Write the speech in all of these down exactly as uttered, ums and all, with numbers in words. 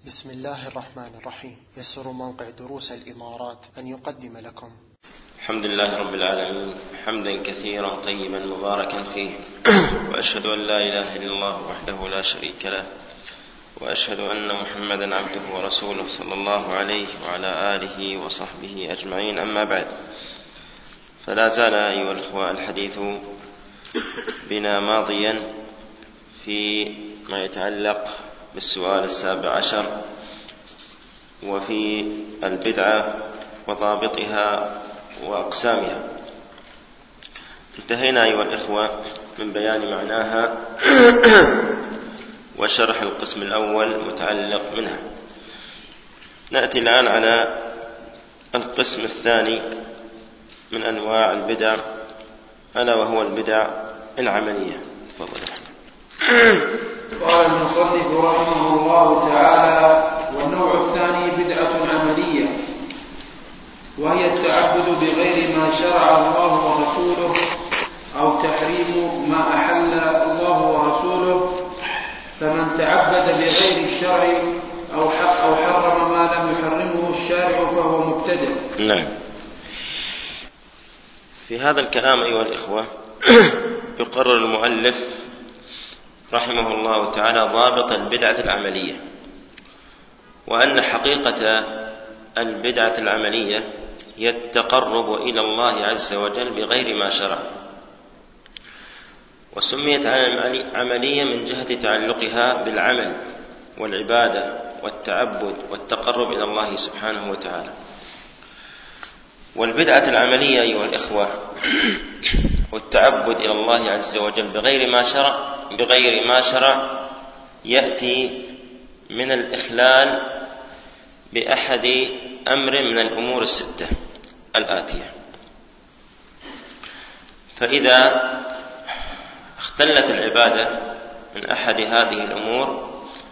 بسم الله الرحمن الرحيم. يسر موقع دروس الإمارات أن يقدم لكم الحمد لله رب العالمين حمدا كثيرا طيبا مباركا فيه، وأشهد أن لا إله إلا الله وحده لا شريك له، وأشهد أن محمدا عبده ورسوله صلى الله عليه وعلى آله وصحبه أجمعين. أما بعد، فلا زال أيها الإخوة الحديث بنا ماضيا في ما يتعلق بالسؤال السابع عشر، وفي البدعة وضابطها وأقسامها. انتهينا أيها الإخوة من بيان معناها وشرح القسم الأول متعلق منها. نأتي الآن على القسم الثاني من أنواع البدع، ألا وهو البدع العملية. تفضل. قال المصنف رحمه الله تعالى: والنوع الثاني بدعة عملية، وهي التعبد بغير ما شرع الله ورسوله، أو تحريم ما أحل الله ورسوله. فمن تعبد بغير الشرع أو أو حرم ما لم يحرمه الشارع فهو مبتدع. نعم. في هذا الكلام أيها الإخوة يقرر المؤلف رحمه الله تعالى ضابط البدعة العملية، وأن حقيقة البدعة العملية هي التقرب إلى الله عز وجل بغير ما شرع، وسميت عملية من جهة تعلقها بالعمل والعبادة والتعبد والتقرب إلى الله سبحانه وتعالى. والبدعة العملية أيها الإخوة والتعبد إلى الله عز وجل بغير ما شرع بغير ما شرع يأتي من الإخلال بأحد أمر من الأمور الستة الآتية. فإذا اختلت العبادة من أحد هذه الأمور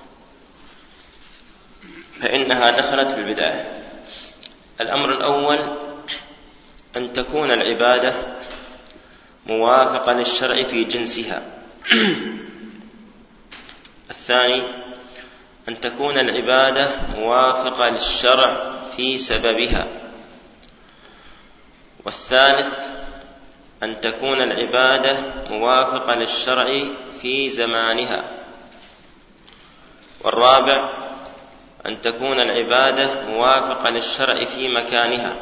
فإنها دخلت في البدعة. الأمر الأول أن تكون العبادة موافقة للشرع في جنسها. الثاني أن تكون العبادة موافقة للشرع في سببها. والثالث أن تكون العبادة موافقة للشرع في زمانها. والرابع أن تكون العبادة موافقة للشرع في مكانها.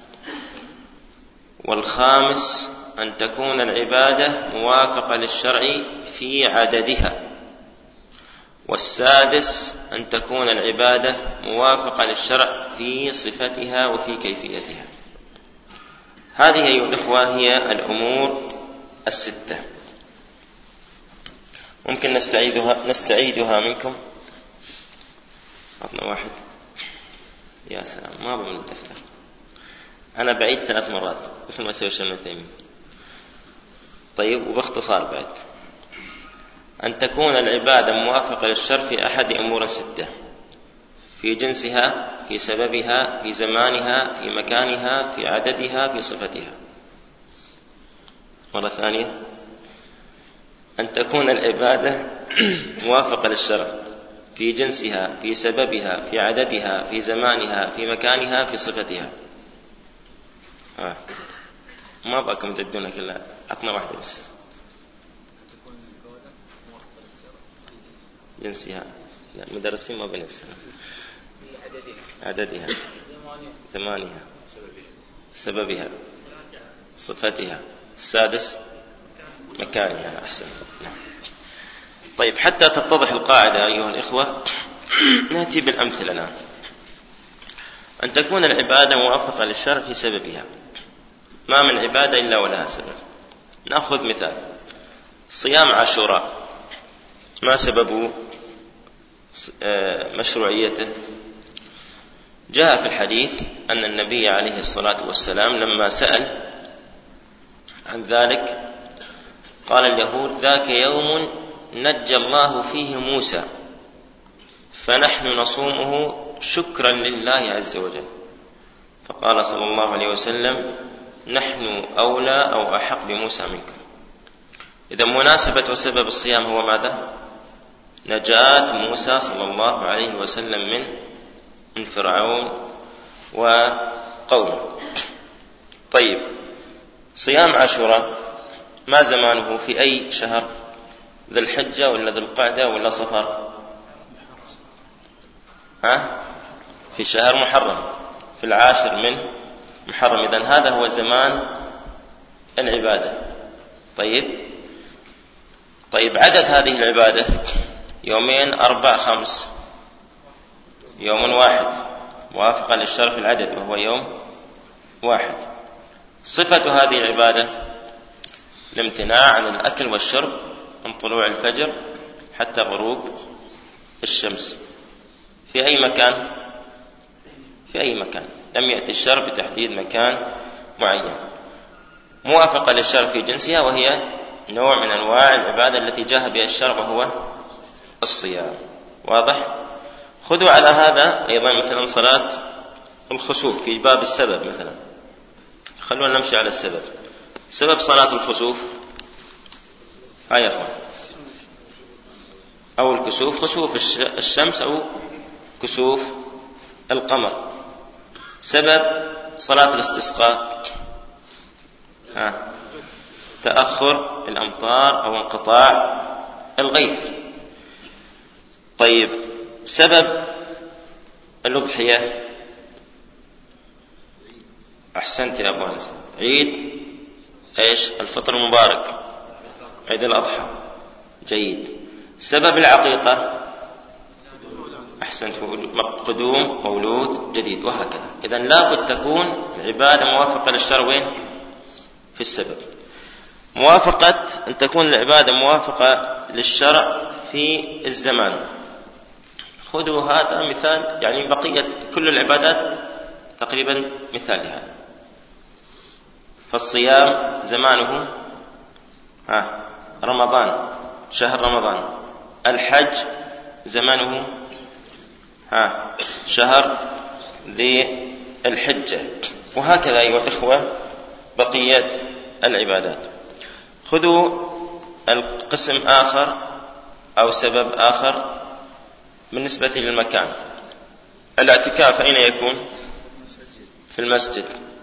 والخامس أن تكون العبادة موافقة للشرع في عددها. والسادس أن تكون العبادة موافقة للشرع في صفتها وفي كيفيتها. هذه أيها الإخوة هي الأمور الستة. ممكن نستعيدها, نستعيدها منكم. عطنا واحد. يا سلام، ما بمن الدفتر. أنا بعيد ثلاث مرات مثل ما سوى الشيخ ابن عثيمين. طيب، وباختصار بعد: أن تكون العبادة موافقة للشرع في أحد أمور ستة: في جنسها، في سببها، في زمانها، في مكانها، في عددها، في صفتها. مرة ثانية: أن تكون العبادة موافقة للشرع في جنسها، في سببها، في عددها، في زمانها، في مكانها، في صفتها. آه. ما بقاكم تدون كلها، عطنا واحدة بس. جنسها، لا مدرسين ما بنسها. عددها، زمانها، سببها، صفتها. السادس مكانها. أحسن. طيب، حتى تتضح القاعدة أيها الإخوة نأتي بالأمثلة الآن. أن تكون العبادة موافقة للشرع في سببها. ما من عبادة إلا ولها سبب. نأخذ مثال: صيام عاشوراء، ما سبب مشروعيته؟ جاء في الحديث أن النبي عليه الصلاة والسلام لما سأل عن ذلك قال اليهود: ذاك يوم نجى الله فيه موسى، فنحن نصومه شكرا لله عز وجل. فقال صلى الله عليه وسلم: نحن أولى أو أحق بموسى منكم. إذا مناسبة وسبب الصيام هو ماذا؟ نجاة موسى صلى الله عليه وسلم من من فرعون وقومه. طيب، صيام عاشوراء ما زمانه؟ في أي شهر؟ ذي الحجة ولا ذي القعدة ولا صفر؟ ها؟ في شهر محرم، في العاشر من محرم. إذن هذا هو زمان العبادة. طيب طيب عدد هذه العبادة يومين، أربع، خمس، يوم واحد موافقة للشرف العدد وهو يوم واحد. صفة هذه العبادة الامتناع عن الأكل والشرب من طلوع الفجر حتى غروب الشمس في أي مكان، في أي مكان، لم يأتي الشرع بتحديد مكان معين. موافقة للشرع في جنسها، وهي نوع من أنواع العبادة التي جاء بها الشرع وهو الصيام. واضح؟ خذوا على هذا أيضا مثلا صلاة الخسوف في باب السبب مثلا. خلونا نمشي على السبب. سبب صلاة الخسوف هاي يا أخوان، أو الكسوف، خسوف الشمس أو كسوف القمر. سبب صلاة الاستسقاء ها تأخر الأمطار أو انقطاع الغيث. طيب، سبب الأضحية، أحسنت يا أبو أنس، عيد إيش؟ الفطر المبارك، عيد الأضحى. جيد. سبب العقيقة، أحسنت، قدوم مولود جديد، وهكذا. إذن لا بد تكون العبادة موافقة للشرع وين؟ في السبب. موافقة أن تكون العبادة موافقة للشرع في الزمان. خذوا هذا مثال، يعني بقية كل العبادات تقريبا مثال لهذا. فالصيام زمانه ها رمضان، شهر رمضان. الحج زمانه ها شهر ذي الحجة، وهكذا أيها الإخوة بقية العبادات. خذوا القسم آخر أو سبب آخر بالنسبة للمكان. الاعتكاف أين يكون؟ في المسجد،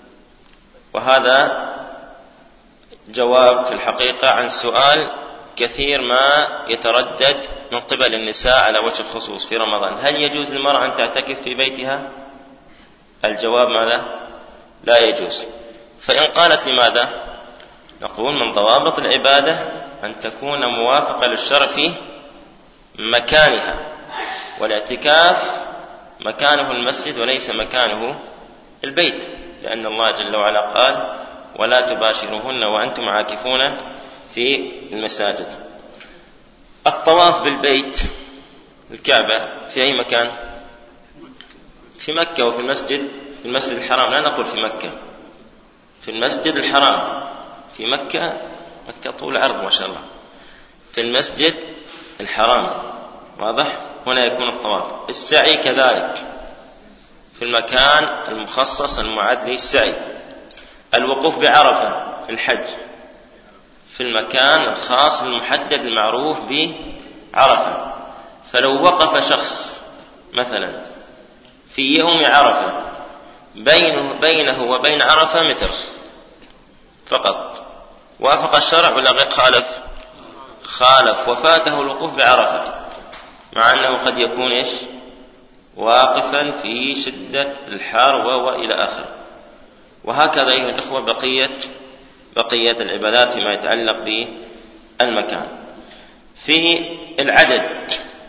وهذا جواب في الحقيقة عن سؤال كثير ما يتردد من قبل النساء على وجه الخصوص في رمضان: هل يجوز للمرأة أن تعتكف في بيتها؟ الجواب ماذا؟ لا يجوز. فإن قالت لماذا؟ نقول من ضوابط العبادة أن تكون موافقة للشرع في مكانها، والاعتكاف مكانه المسجد وليس مكانه البيت، لأن الله جل وعلا قال: ولا تباشروهن وأنتم عاكفون في المساجد. الطواف بالبيت الكعبة في أي مكان؟ في مكة وفي المسجد، في المسجد الحرام، لا نقول في مكة، في المسجد الحرام. في مكة، مكة طول عرض ما شاء الله، في المسجد الحرام. واضح؟ هنا يكون الطواف. السعي كذلك في المكان المخصص المعد للسعي. الوقوف بعرفة في الحج في المكان الخاص المحدد المعروف بعرفة. فلو وقف شخص مثلا في يوم عرفة بينه, بينه وبين عرفة متر فقط، وافق الشرع ولا غير خالف؟ خالف، وفاته الوقوف بعرفة، مع أنه قد يكون إيش؟ واقفا في شدة الحر وإلى آخر. وهكذا أيها الأخوة بقية بقية العبادات فيما يتعلق بالمكان. في العدد،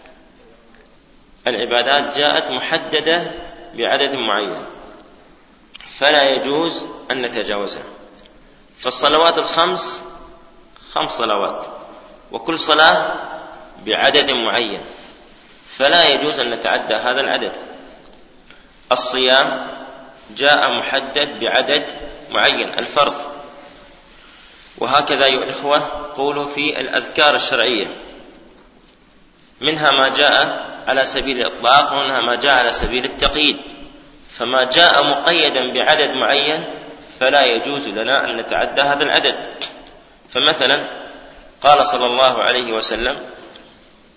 العبادات جاءت محددة بعدد معين فلا يجوز أن نتجاوزها. فالصلوات الخمس خمس صلوات، وكل صلاة بعدد معين فلا يجوز أن نتعدى هذا العدد. الصيام جاء محدد بعدد معين، الفرض. وهكذا أيها الإخوة قولوا في الأذكار الشرعية، منها ما جاء على سبيل الإطلاق ومنها ما جاء على سبيل التقييد. فما جاء مقيدا بعدد معين فلا يجوز لنا أن نتعدى هذا العدد. فمثلا قال صلى الله عليه وسلم: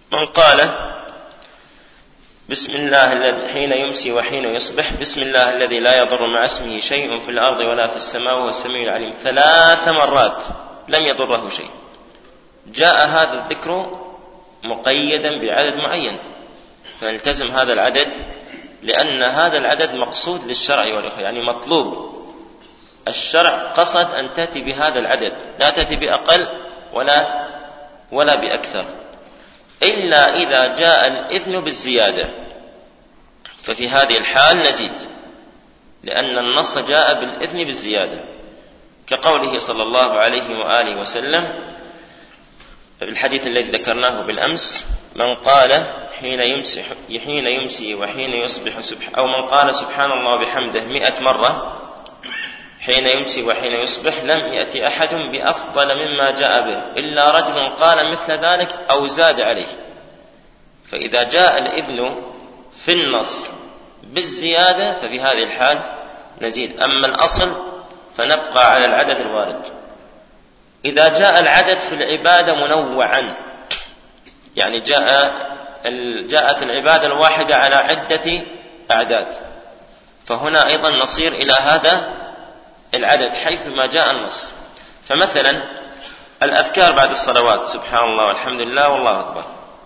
من قال بسم الله الذي حين يمسي وحين يصبح بسم الله الذي لا يضر مع اسمه شيء في الأرض ولا في السماء وهو السميع العليم ثلاث مرات لم يضره شيء، جاء هذا الذكر مقيدا بعدد معين، فنلتزم هذا العدد، لأن هذا العدد مقصود للشرع والإخوة، يعني مطلوب. الشرع قصد أن تأتي بهذا العدد، لا تأتي بأقل ولا ولا بأكثر، إلا إذا جاء الإذن بالزيادة، ففي هذه الحال نزيد، لأن النص جاء بالإذن بالزيادة، كقوله صلى الله عليه وآله وسلم في الحديث الذي ذكرناه بالأمس: من قال حين يمسي, حين يمسي وحين يصبح سبح أو من قال سبحان الله بحمده مئة مرة حين يمسي وحين يصبح لم يأتي أحد بأفضل مما جاء به إلا رجل قال مثل ذلك أو زاد عليه. فإذا جاء الإذن في النص بالزيادة ففي هذه الحال نزيد، أما الأصل فنبقى على العدد الوارد. إذا جاء العدد في العبادة منوعا، يعني جاء جاءت العبادة الواحدة على عدة أعداد، فهنا أيضا نصير إلى هذا العدد حيث ما جاء النص. فمثلا الأذكار بعد الصلوات سبحان الله والحمد لله والله أكبر،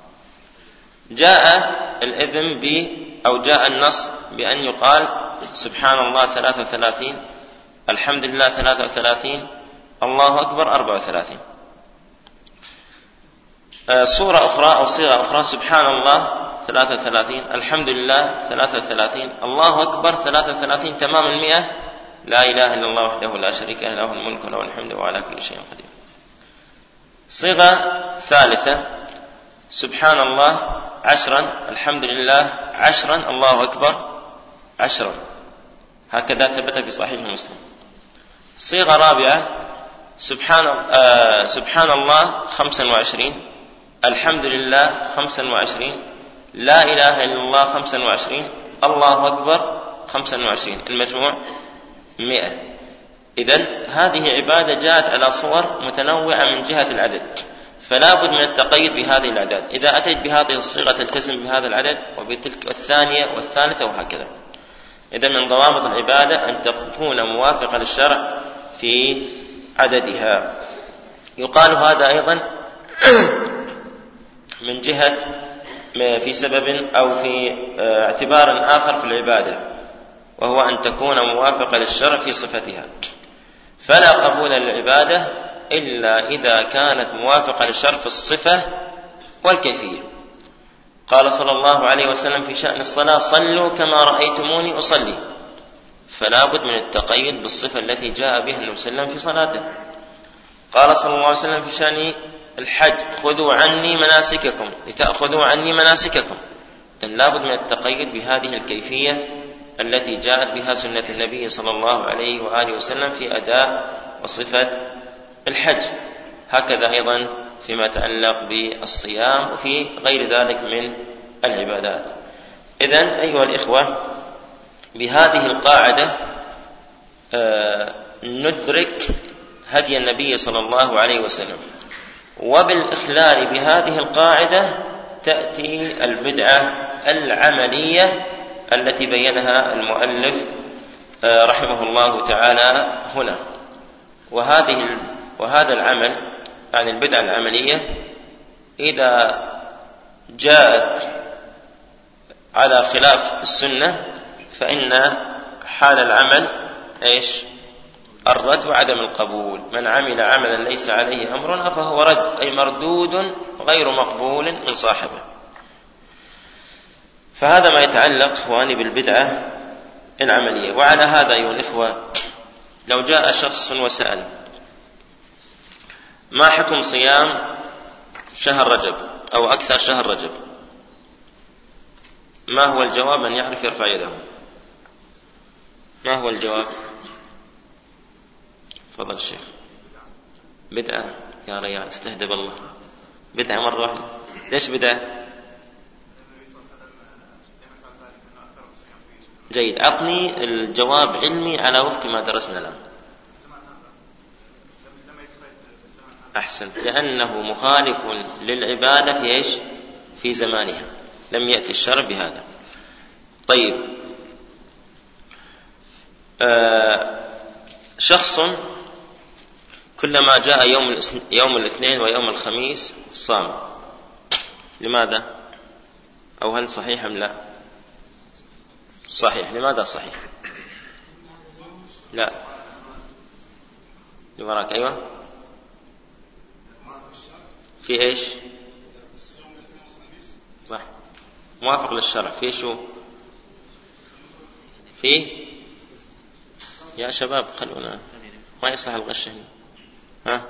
جاء الإذن ب أو جاء النص بأن يقال سبحان الله ثلاثة وثلاثين، الحمد لله ثلاثة وثلاثين، الله أكبر أربعة وثلاثين. صورة أخرى أو صيغة أخرى سبحان الله ثلاثة وثلاثين، الحمد لله ثلاثة وثلاثين، الله أكبر ثلاثة وثلاثين، تمام المئة، لا إله إلا الله وحده لا شريك له له الملك وله الحمد وعلى كل شيء قدير. صيغة ثالثة سبحان الله عشرا، الحمد لله عشرا، الله أكبر عشرا، هكذا ثبت في صحيح مسلم. صيغة رابعة سبحان, آه سبحان الله خمسا وعشرين، الحمد لله خمسا وعشرين، لا إله إلا الله خمسا وعشرين، الله أكبر خمسا وعشرين، المجموع مئة. إذن هذه عبادة جاءت على صور متنوعة من جهة العدد، فلا بد من التقيد بهذه الأعداد. إذا أتيت بهذه الصيغة تلتزم بهذا العدد، وبتلك الثانية والثالثة وهكذا. إذن من ضوابط العبادة أن تكون موافقة للشرع في عددها. يقال هذا أيضا من جهة في سبب أو في اعتبار آخر في العبادة، وهو أن تكون موافقة للشرع في صفتها، فلا قبول للعبادة إلا إذا كانت موافقة للشرع في الصفة والكيفية. قال صلى الله عليه وسلم في شأن الصلاة: صلوا كما رأيتموني أصلي، فلا بد من التقيد بالصفة التي جاء بها النبي صلى الله عليه وسلم في صلاته. قال صلى الله عليه وسلم في شأن الحج: خذوا عني مناسككم لتأخذوا عني مناسككم. لا بد من التقيد بهذه الكيفية التي جاءت بها سنة النبي صلى الله عليه وآله وسلم في أداء وصفة الحج. هكذا أيضا فيما يتعلق بالصيام وفي غير ذلك من العبادات. إذن أيها الإخوة، بهذه القاعدة ندرك هدي النبي صلى الله عليه وسلم، وبالإخلال بهذه القاعدة تأتي البدعة العملية التي بينها المؤلف رحمه الله تعالى هنا. وهذه وهذا العمل يعني البدعة العملية إذا جاءت على خلاف السنة فإن حال العمل إيش؟ الرد وعدم القبول. من عمل عملا ليس عليه أمرنا فهو رد، أي مردود غير مقبول من صاحبه. فهذا ما يتعلق إخواني بالبدعة العملية. وعلى هذا أيها الإخوة، لو جاء شخص وسأل: ما حكم صيام شهر رجب أو أكثر شهر رجب؟ ما هو الجواب؟ من يعرف يرفع يده. ما هو الجواب؟ تفضل الشيخ. بدعة يا ريال، استهدب الله، بدعة مرة واحدة. ليش بدعة؟ جيد، أعطني الجواب علمي على وفق ما درسنا الآن. أحسن، لأنه مخالف للعبادة في إيش؟ في زمانها، لم يأتي الشرع بهذا. طيب، آه شخص كلما جاء يوم يوم الاثنين ويوم الخميس صام، لماذا؟ أو هل صحيح أم لا؟ صحيح. لماذا صحيح؟ لا، لوراك. أيوة، في إيش؟ صح، موافق للشرع. في شو؟ في يا شباب خلونا، ما يصلح الغش هنا. ها؟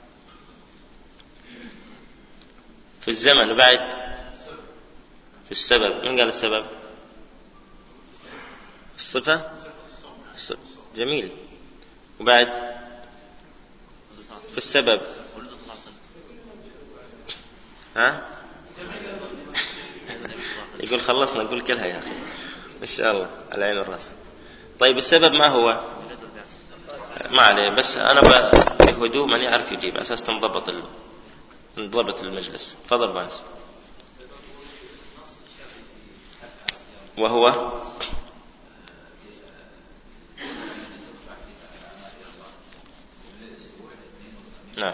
في الزمن، وبعد في السبب. من قال السبب؟ الصفة. جميل. وبعد في السبب. ها؟ يقول خلصنا، نقول كلها يا أخي إن شاء الله على عين الرأس. طيب، السبب ما هو؟ ما عليه، بس أنا بهدوء من يعرف يجيب على أساس تنضبط ال... تنضبط المجلس. تفضل بانس. وهو نعم.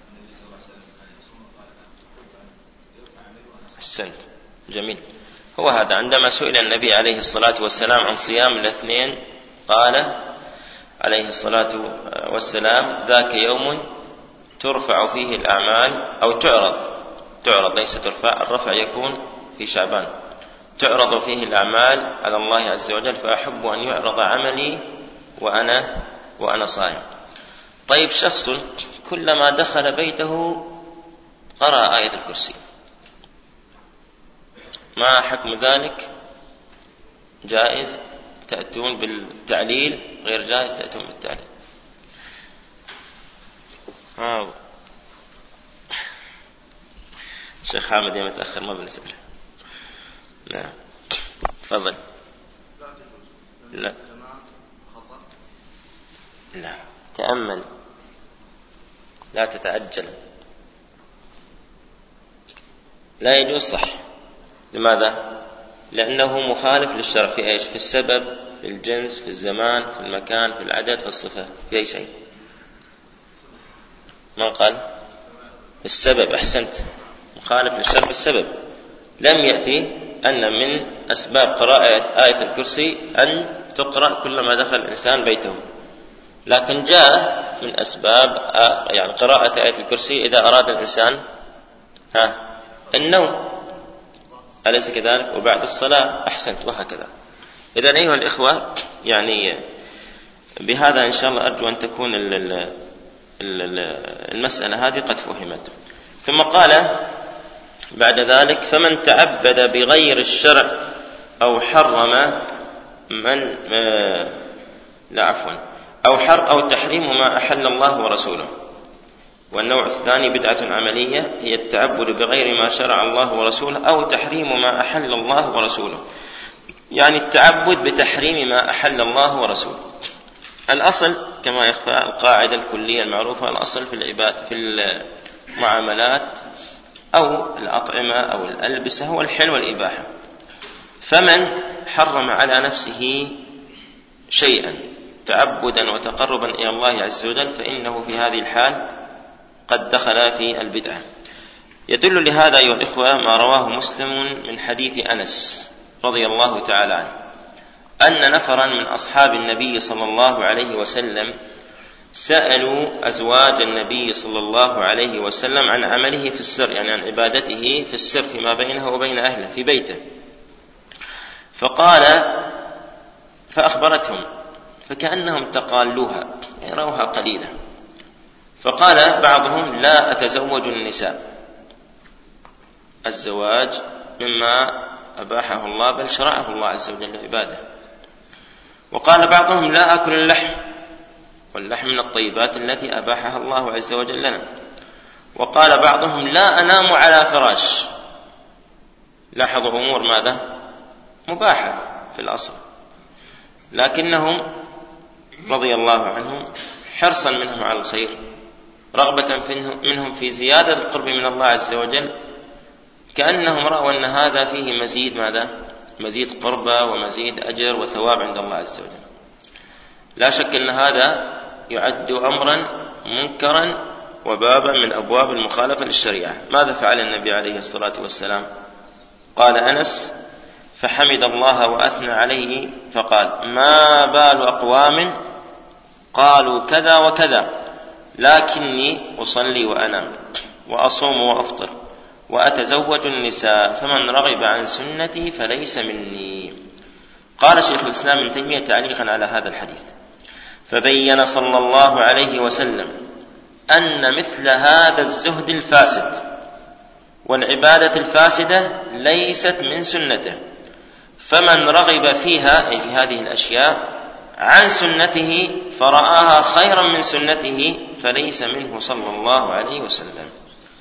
أحسنت، جميل. هو هذا. عندما سئل النبي عليه الصلاة والسلام عن صيام الاثنين قال عليه الصلاة والسلام: ذاك يوم ترفع فيه الأعمال، أو تعرض تعرض ليس ترفع، الرفع يكون في شعبان. تعرض فيه الأعمال على الله عز وجل، فأحب أن يعرض عملي وأنا وأنا صائم. طيب، شخص كلما دخل بيته قرأ آية الكرسي، ما حكم ذلك؟ جائز تأتون بالتعليل، غير جائز تأتون بالتعليل. آه. شيخ حامد يا متأخر ما بنسأله. نعم، تفضل. لا لا، تأمل، لا تتعجل. لا يجوز، صح. لماذا؟ لأنه مخالف للشرع. في إيش؟ في السبب، في الجنس، في الزمان، في المكان، في العدد، في الصفة، في أي شيء. من قال؟ في السبب. أحسنت، مخالف للشرع في السبب. لم يأتي أن من أسباب قراءة آية الكرسي أن تقرأ كلما دخل الإنسان بيته، لكن جاء من أسباب يعني قراءة آية الكرسي إذا أراد الإنسان ها النوم، أليس كذلك؟ وبعد الصلاة. أحسنت، وهكذا. إذن أيها الإخوة، يعني بهذا إن شاء الله أرجو أن تكون المسألة هذه قد فهمت. ثم قال بعد ذلك: فمن تعبد بغير الشرع أو حرم من لا عفوا أو حر أو تحريم ما أحل الله ورسوله. والنوع الثاني بدعة عملية، هي التعبد بغير ما شرع الله ورسوله أو تحريم ما أحل الله ورسوله، يعني التعبد بتحريم ما أحل الله ورسوله. الأصل كما يخفى القاعدة الكلية المعروفة، الأصل في العباد في المعاملات أو الأطعمة أو الألبسة هو الحل والإباحة. فمن حرم على نفسه شيئا تعبدا وتقربا إلى الله عز وجل فإنه في هذه الحال قد دخل في البدعة. يدل لهذا أيها الإخوة ما رواه مسلم من حديث أنس رضي الله تعالى عنه أن نفرا من أصحاب النبي صلى الله عليه وسلم سألوا أزواج النبي صلى الله عليه وسلم عن عمله في السر، يعني عن عبادته في السر فيما بينه وبين أهله في بيته. فقال فأخبرتهم فكأنهم تقالوها، يروها قليلا. فقال بعضهم: لا أتزوج النساء، الزواج مما أباحه الله بل شرعه الله عز وجل عباده. وقال بعضهم: لا أكل اللحم، واللحم من الطيبات التي أباحها الله عز وجل لنا. وقال بعضهم: لا أنام على فراش. لاحظوا أمور ماذا؟ مباحة في الأصل، لكنهم رضي الله عنهم حرصا منهم على الخير، رغبة منهم في زيادة القرب من الله عز وجل، كأنهم رأوا أن هذا فيه مزيد ماذا؟ مزيد قربة ومزيد أجر وثواب عند الله عز وجل. لا شك أن هذا يعد أمرا منكرا وبابا من أبواب المخالفة للشريعة. ماذا فعل النبي عليه الصلاة والسلام؟ قال أنس: فحمد الله وأثنى عليه فقال: ما بال أقوام قالوا كذا وكذا لكني أصلي وأنام وأصوم وأفطر وأتزوج النساء فمن رغب عن سنتي فليس مني. قال شيخ الإسلام ابن تيمية تعليقا على هذا الحديث: فبين صلى الله عليه وسلم أن مثل هذا الزهد الفاسد والعبادة الفاسدة ليست من سنته، فمن رغب فيها أي في هذه الأشياء عن سنته فرآها خيرا من سنته فليس منه صلى الله عليه وسلم.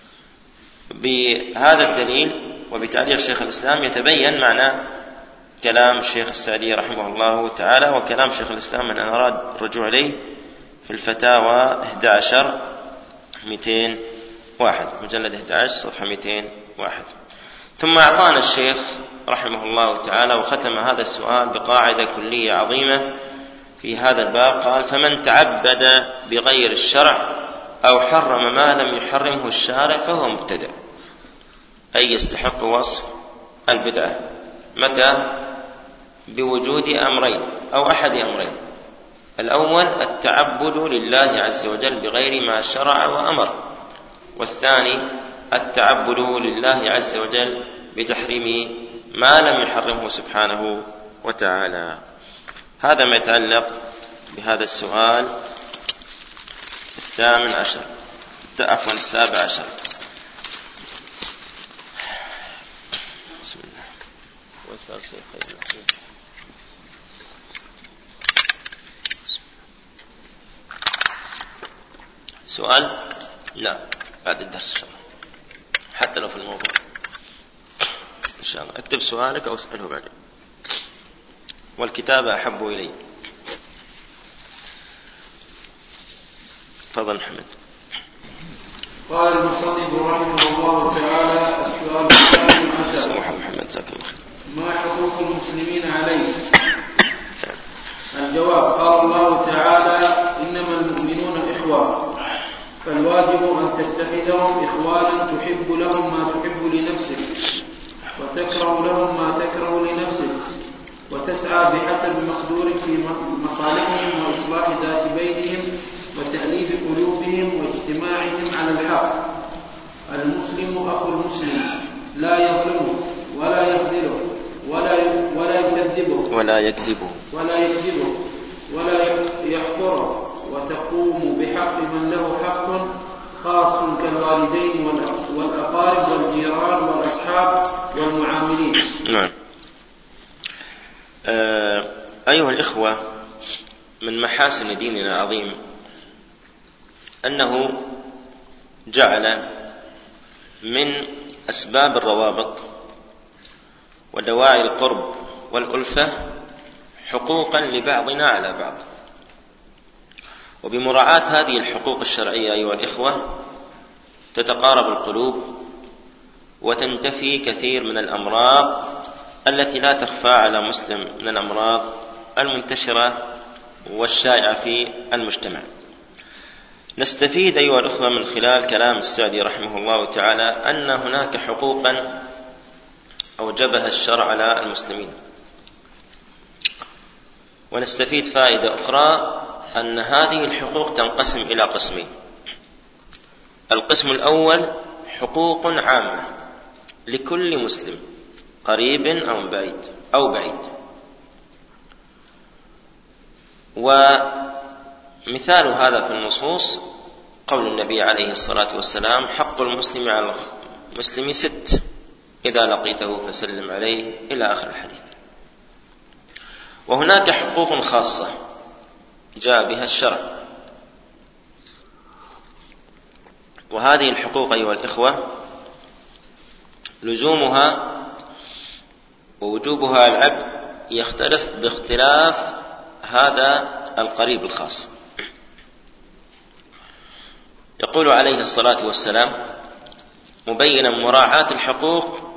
بهذا الدليل وبتعليق شيخ الإسلام يتبين معنى كلام الشيخ السعدي رحمه الله تعالى وكلام شيخ الإسلام من أراد الرجوع إليه في الفتاوى أحد عشر مئتين واحد، مجلد أحد عشر صفحة مئتين واحد. ثم أعطانا الشيخ رحمه الله تعالى وختم هذا السؤال بقاعدة كلية عظيمة في هذا الباب. قال: فمن تعبد بغير الشرع أو حرم ما لم يحرمه الشارع فهو مبتدع، أي يستحق وصف البدعة. متى؟ بوجود أمرين أو أحد أمرين: الأول التعبد لله عز وجل بغير ما شرع وأمر، والثاني التعبد لله عز وجل بتحريم ما لم يحرمه سبحانه وتعالى. هذا ما يتعلق بهذا السؤال الثامن عشر عفوا السابع عشر. بسم الله. وصار شيء خير. سؤال؟ لا، بعد الدرس إن شاء الله، حتى لو في الموضوع إن شاء الله. اكتب سؤالك أو اسأله بعدين، والكتابة أحب إلي. تفضل محمد. قال المصنف رحمه الله تعالى: السؤال الثاني عشر: محمد جزاك الله خير. ما حقوق المسلمين عليه؟ الجواب: قال الله تعالى: إنما المؤمنون إخوة، فالواجب أن تتخذهم إخوانا تحب لهم ما تحب لنفسك وتكره لهم ما تكره لنفسك، وتسعى بحسب مقدورك في مصالحهم وإصلاح ذات بينهم وتأليف قلوبهم واجتماعهم على الحق. المسلم أخو المسلم لا يظلمه ولا يخذله ولا ولا يكذبه ولا يكذبه ولا يكذبه ولا يحقره، وتقوم بحق من له حق خاص كالوالدين والأقارب والجيران والأصحاب والمعاملين. نعم. آه أيها الإخوة، من محاسن ديننا العظيم أنه جعل من أسباب الروابط ودواعي القرب والألفة حقوقا لبعضنا على بعض، وبمراعاة هذه الحقوق الشرعية أيها الإخوة تتقارب القلوب وتنتفي كثير من الأمراض التي لا تخفى على مسلم من الأمراض المنتشرة والشائعة في المجتمع. نستفيد أيها الأخوة من خلال كلام السعدي رحمه الله تعالى أن هناك حقوقا أوجبها الشرع على المسلمين، ونستفيد فائدة أخرى أن هذه الحقوق تنقسم إلى قسمين. القسم الأول حقوق عامة لكل مسلم قريب أو بعيد أو بعيد، ومثال هذا في النصوص قول النبي عليه الصلاة والسلام: حق المسلم على المسلم ست، إذا لقيته فسلم عليه، إلى آخر الحديث. وهناك حقوق خاصة جاء بها الشرع، وهذه الحقوق أيها الإخوة لزومها ووجوبها العبد يختلف باختلاف هذا القريب الخاص. يقول عليه الصلاة والسلام مبينا مراعاة الحقوق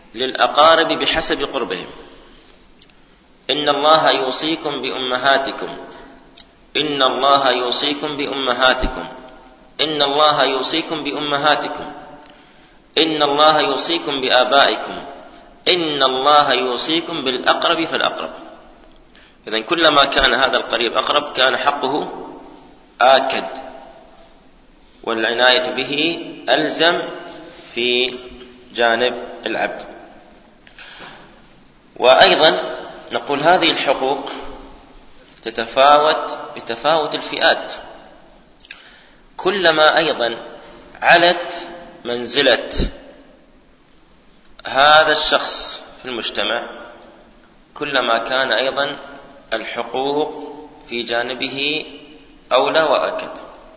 للأقارب بحسب قربهم. إن الله يوصيكم بأمهاتكم إن الله يوصيكم بأمهاتكم إن الله يوصيكم بأمهاتكم إن الله يوصيكم بآبائكم إن الله يوصيكم بالأقرب فالأقرب. إذن كلما كان هذا القريب أقرب كان حقه آكد، والعناية به ألزم في جانب العبد. وأيضا نقول هذه الحقوق تتفاوت بتفاوت الفئات. كلما أيضا علت منزلة هذا الشخص في المجتمع كلما كان أيضا الحقوق في جانبه أولى وأكد.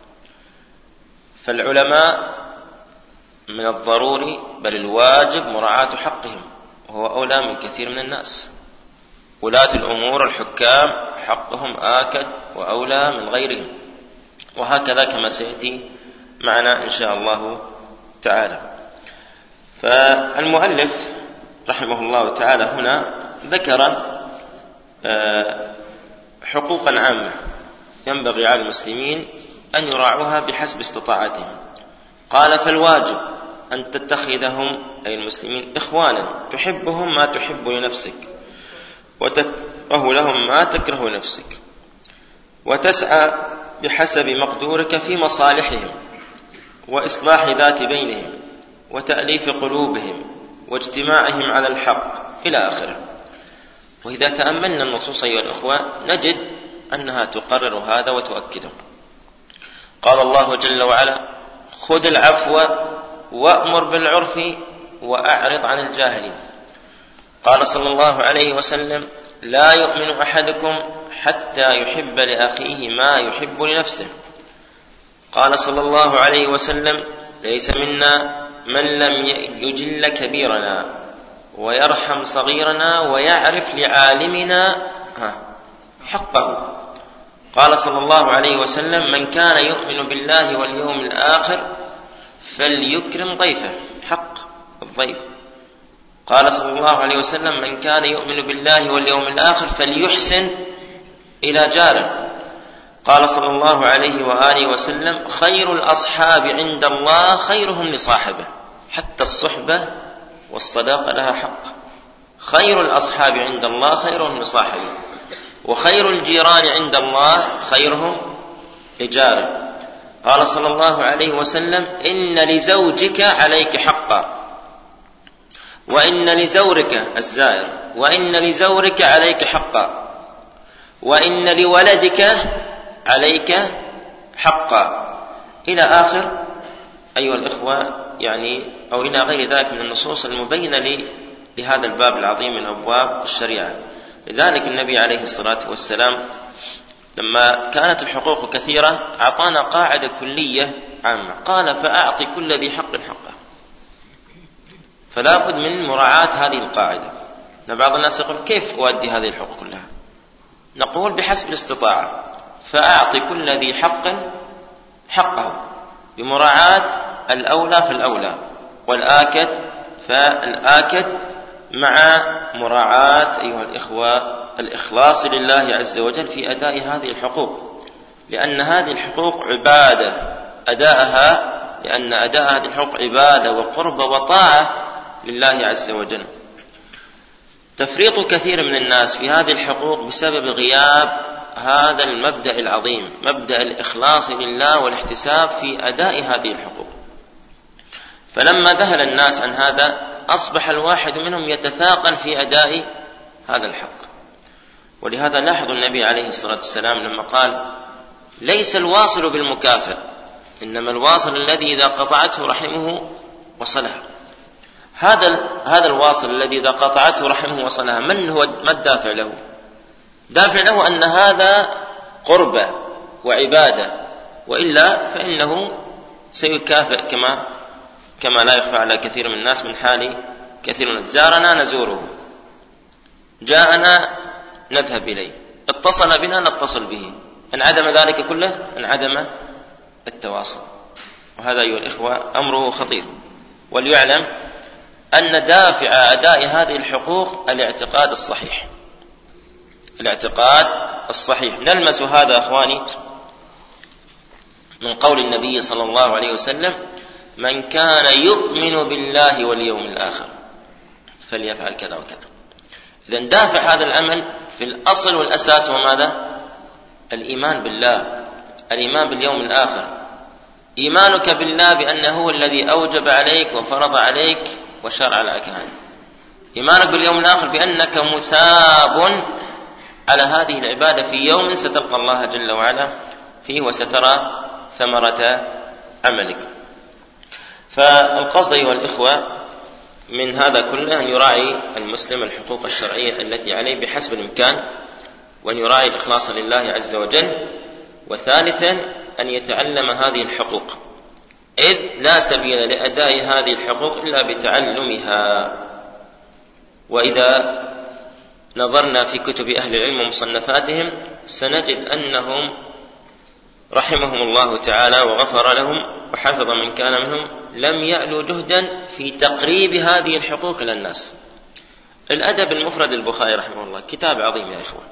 فالعلماء من الضروري بل الواجب مراعاة حقهم، وهو أولى من كثير من الناس. ولاة الأمور الحكام حقهم آكد وأولى من غيرهم، وهكذا كما سيأتي معنا إن شاء الله تعالى. فالمؤلف رحمه الله تعالى هنا ذكر حقوقا عامة ينبغي على المسلمين أن يراعوها بحسب استطاعتهم. قال: فالواجب أن تتخذهم أي المسلمين إخوانا تحبهم ما تحب لنفسك وتكره لهم ما تكره لنفسك، وتسعى بحسب مقدورك في مصالحهم وإصلاح ذات بينهم وتأليف قلوبهم واجتماعهم على الحق إلى آخره. وإذا تأملنا النصوص أيها الأخوة نجد أنها تقرر هذا وتؤكده. قال الله جل وعلا: خذ العفو وأمر بالعرف وأعرض عن الجاهلين. قال صلى الله عليه وسلم: لا يؤمن أحدكم حتى يحب لأخيه ما يحب لنفسه. قال صلى الله عليه وسلم: ليس منا من لم يجل كبيرنا ويرحم صغيرنا ويعرف لعالمنا حقه. قال صلى الله عليه وسلم: من كان يؤمن بالله واليوم الآخر فليكرم ضيفه، حق الضيف. قال صلى الله عليه وسلم: من كان يؤمن بالله واليوم الآخر فليحسن إلى جاره. قال صلى الله عليه وآله وسلم: خير الأصحاب عند الله خيرهم لصاحبه، حتى الصحبة والصداقة لها حق. خير الأصحاب عند الله خيرهم لصاحبه، وخير الجيران عند الله خيرهم لجاره. قال صلى الله عليه وسلم: إن لزوجك عليك حقا، وإن لزورك الزائر وإن لزورك عليك حقا، وإن لولدك عليك حقا، إلى آخر أيها الإخوة، يعني أو إلى غير ذلك من النصوص المبينة لهذا الباب العظيم من أبواب الشريعة. لذلك النبي عليه الصلاة والسلام لما كانت الحقوق كثيرة أعطانا قاعدة كلية عامة، قال: فأعطي كل ذي حق حقه. فلا بد من مراعاة هذه القاعدة. بعض الناس يقول: كيف أؤدي هذه الحقوق كلها؟ نقول: بحسب الاستطاعة. فأعطي كل ذي حق حقه بمراعاة الأولى فالأولى، والآكد فالآكد، مع مراعاة أيها الإخوة الإخلاص لله عز وجل في أداء هذه الحقوق، لأن هذه الحقوق عبادة أداءها، لأن أداء هذه الحقوق عبادة وقرب وطاعة لله عز وجل. تفريط كثير من الناس في هذه الحقوق بسبب غياب هذا المبدأ العظيم، مبدأ الإخلاص لله والاحتساب في أداء هذه الحقوق. فلما ذهل الناس عن هذا أصبح الواحد منهم يتثاقل في أداء هذا الحق. ولهذا لاحظ النبي عليه الصلاة والسلام لما قال: ليس الواصل بالمكافئ، إنما الواصل الذي إذا قطعته رحمه وصلها. هذا هذا الواصل الذي إذا قطعته رحمه وصلها، من هو ما الدافع له؟ دافع له أن هذا قربة وعبادة، وإلا فإنه سيكافئ كما كما لا يخفى على كثير من الناس من حال كثير من الناس. زارنا نزوره، جاءنا نذهب إليه، اتصل بنا نتصل به، انعدم ذلك كله انعدم التواصل. وهذا أيها الإخوة أمره خطير. وليعلم أن دافع أداء هذه الحقوق الاعتقاد الصحيح. الاعتقاد الصحيح نلمس هذا أخواني من قول النبي صلى الله عليه وسلم: من كان يؤمن بالله واليوم الآخر فليفعل كذا وكذا. إذن دافع هذا العمل في الأصل والأساس هو ماذا؟ الإيمان بالله، الإيمان باليوم الآخر، إيمانك بالله بأنه هو الذي أوجب عليك وفرض عليك وشرع لك هذا. إيمانك باليوم الآخر بأنك مثاب على هذه العبادة في يوم ستلقى الله جل وعلا فيه وسترى ثمرة عملك. فالقصد أيها الإخوة من هذا كله أن يراعي المسلم الحقوق الشرعية التي عليه بحسب الإمكان، وأن يراعي الإخلاص لله عز وجل. وثالثا أن يتعلم هذه الحقوق، إذ لا سبيل لأداء هذه الحقوق إلا بتعلمها. وإذا نظرنا في كتب أهل العلم ومصنفاتهم سنجد أنهم رحمهم الله تعالى وغفر لهم وحفظ من كان منهم لم يألوا جهدا في تقريب هذه الحقوق إلى الناس. الأدب المفرد البخاري رحمه الله كتاب عظيم يا إخوة،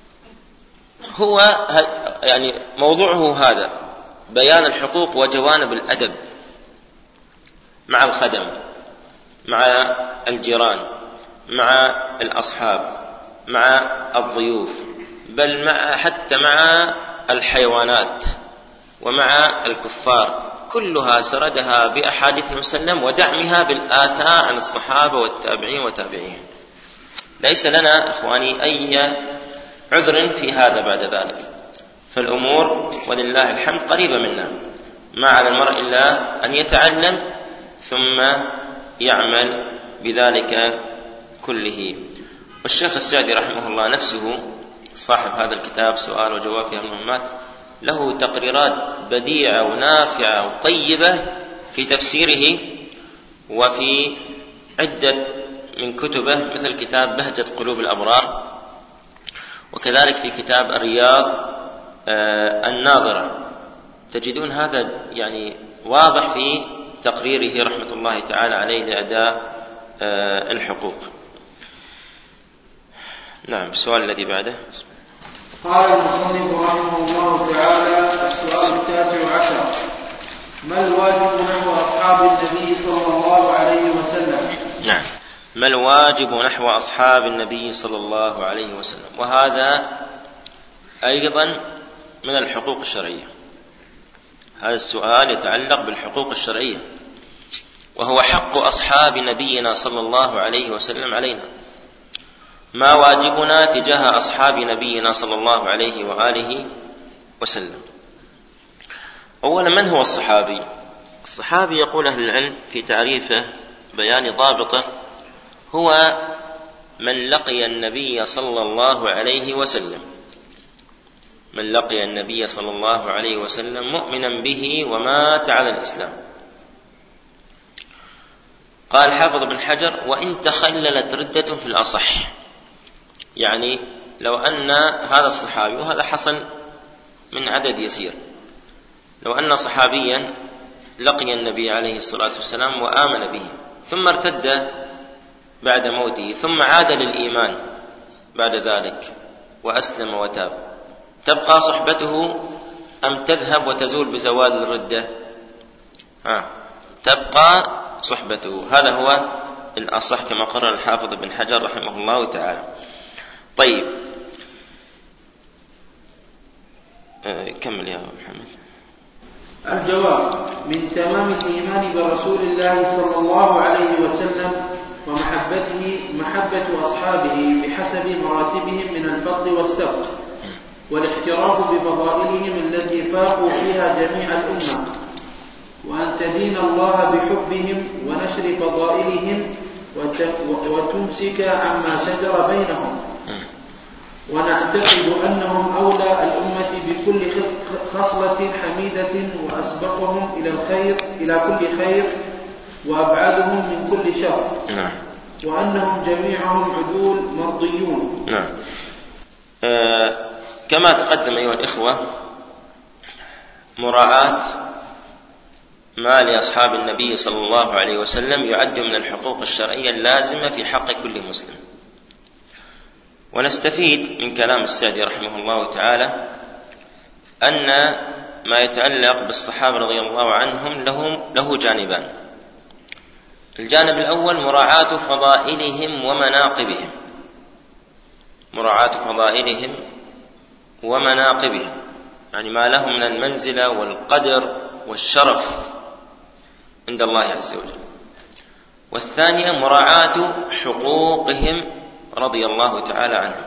هو يعني موضوعه هذا بيان الحقوق وجوانب الأدب مع الخدم، مع الجيران، مع الأصحاب، مع الضيوف، بل مع حتى مع الحيوانات ومع الكفار، كلها سردها بأحاديث المسلم ودعمها بالآثار عن الصحابة والتابعين وتابعين. ليس لنا أخواني أي عذر في هذا بعد ذلك، فالأمور ولله الحمد قريبة منا، ما على المرء إلا أن يتعلم ثم يعمل بذلك كله. والشيخ السعدي رحمه الله نفسه صاحب هذا الكتاب سؤال وجواب في المهمات له تقريرات بديعة ونافعة وطيبة في تفسيره وفي عدة من كتبه، مثل كتاب بهجة قلوب الأبرار، وكذلك في كتاب الرياض آه الناظرة. تجدون هذا يعني واضح في تقريره رحمة الله تعالى عليه لأداء آه الحقوق. نعم. السؤال الذي بعده. قال المصنف رحمه الله تعالى: السؤال التاسع عشر: ما الواجب نحو أصحاب النبي صلى الله عليه وسلم؟ نعم. ما الواجب نحو أصحاب النبي صلى الله عليه وسلم؟ وهذا أيضا من الحقوق الشرعية. هذا السؤال يتعلق بالحقوق الشرعية، وهو حق أصحاب نبينا صلى الله عليه وسلم علينا. ما واجبنا تجاه أصحاب نبينا صلى الله عليه وآله وسلم؟ أولا، من هو الصحابي؟ الصحابي يقول أهل العلم في تعريفه بيان ضابطه: هو من لقي النبي صلى الله عليه وسلم، من لقي النبي صلى الله عليه وسلم مؤمنا به ومات على الإسلام. قال حافظ بن حجر: وإن تخللت ردة في الأصح، يعني لو أن هذا الصحابي، وهذا حصل من عدد يسير، لو أن صحابيا لقي النبي عليه الصلاة والسلام وآمن به ثم ارتد بعد موته ثم عاد للإيمان بعد ذلك وأسلم وتاب، تبقى صحبته أم تذهب وتزول بزوال الردة؟ ها، تبقى صحبته. هذا هو الأصح كما قرر الحافظ بن حجر رحمه الله تعالى. طيب، آه كمل يا محمد. الجواب: من تمام الإيمان برسول الله صلى الله عليه وسلم ومحبته محبة أصحابه بحسب مراتبهم من الفضل والسبق، والاعتراف بفضائلهم التي فاقوا فيها جميع الأمة، وأن تدين الله بحبهم ونشر فضائلهم وتمسك عما شجر بينهم، ونعتقد أنهم أولى الأمة بكل خصلة حميدة وأسبقهم إلى الخير إلى كل خير وأبعدهم من كل شر، وأنهم جميعهم عدول مرضيون. نعم. آه كما تقدم أيها الإخوة، مراعاة ما لأصحاب النبي صلى الله عليه وسلم يعد من الحقوق الشرعية اللازمة في حق كل مسلم. ونستفيد من كلام السعدي رحمه الله تعالى أن ما يتعلق بالصحابة رضي الله عنهم له, له جانبان. الجانب الأول مراعاة فضائلهم ومناقبهم، مراعاة فضائلهم ومناقبهم، يعني ما لهم من المنزلة والقدر والشرف عند الله عز وجل. والثانية مراعاة حقوقهم رضي الله تعالى عنهم.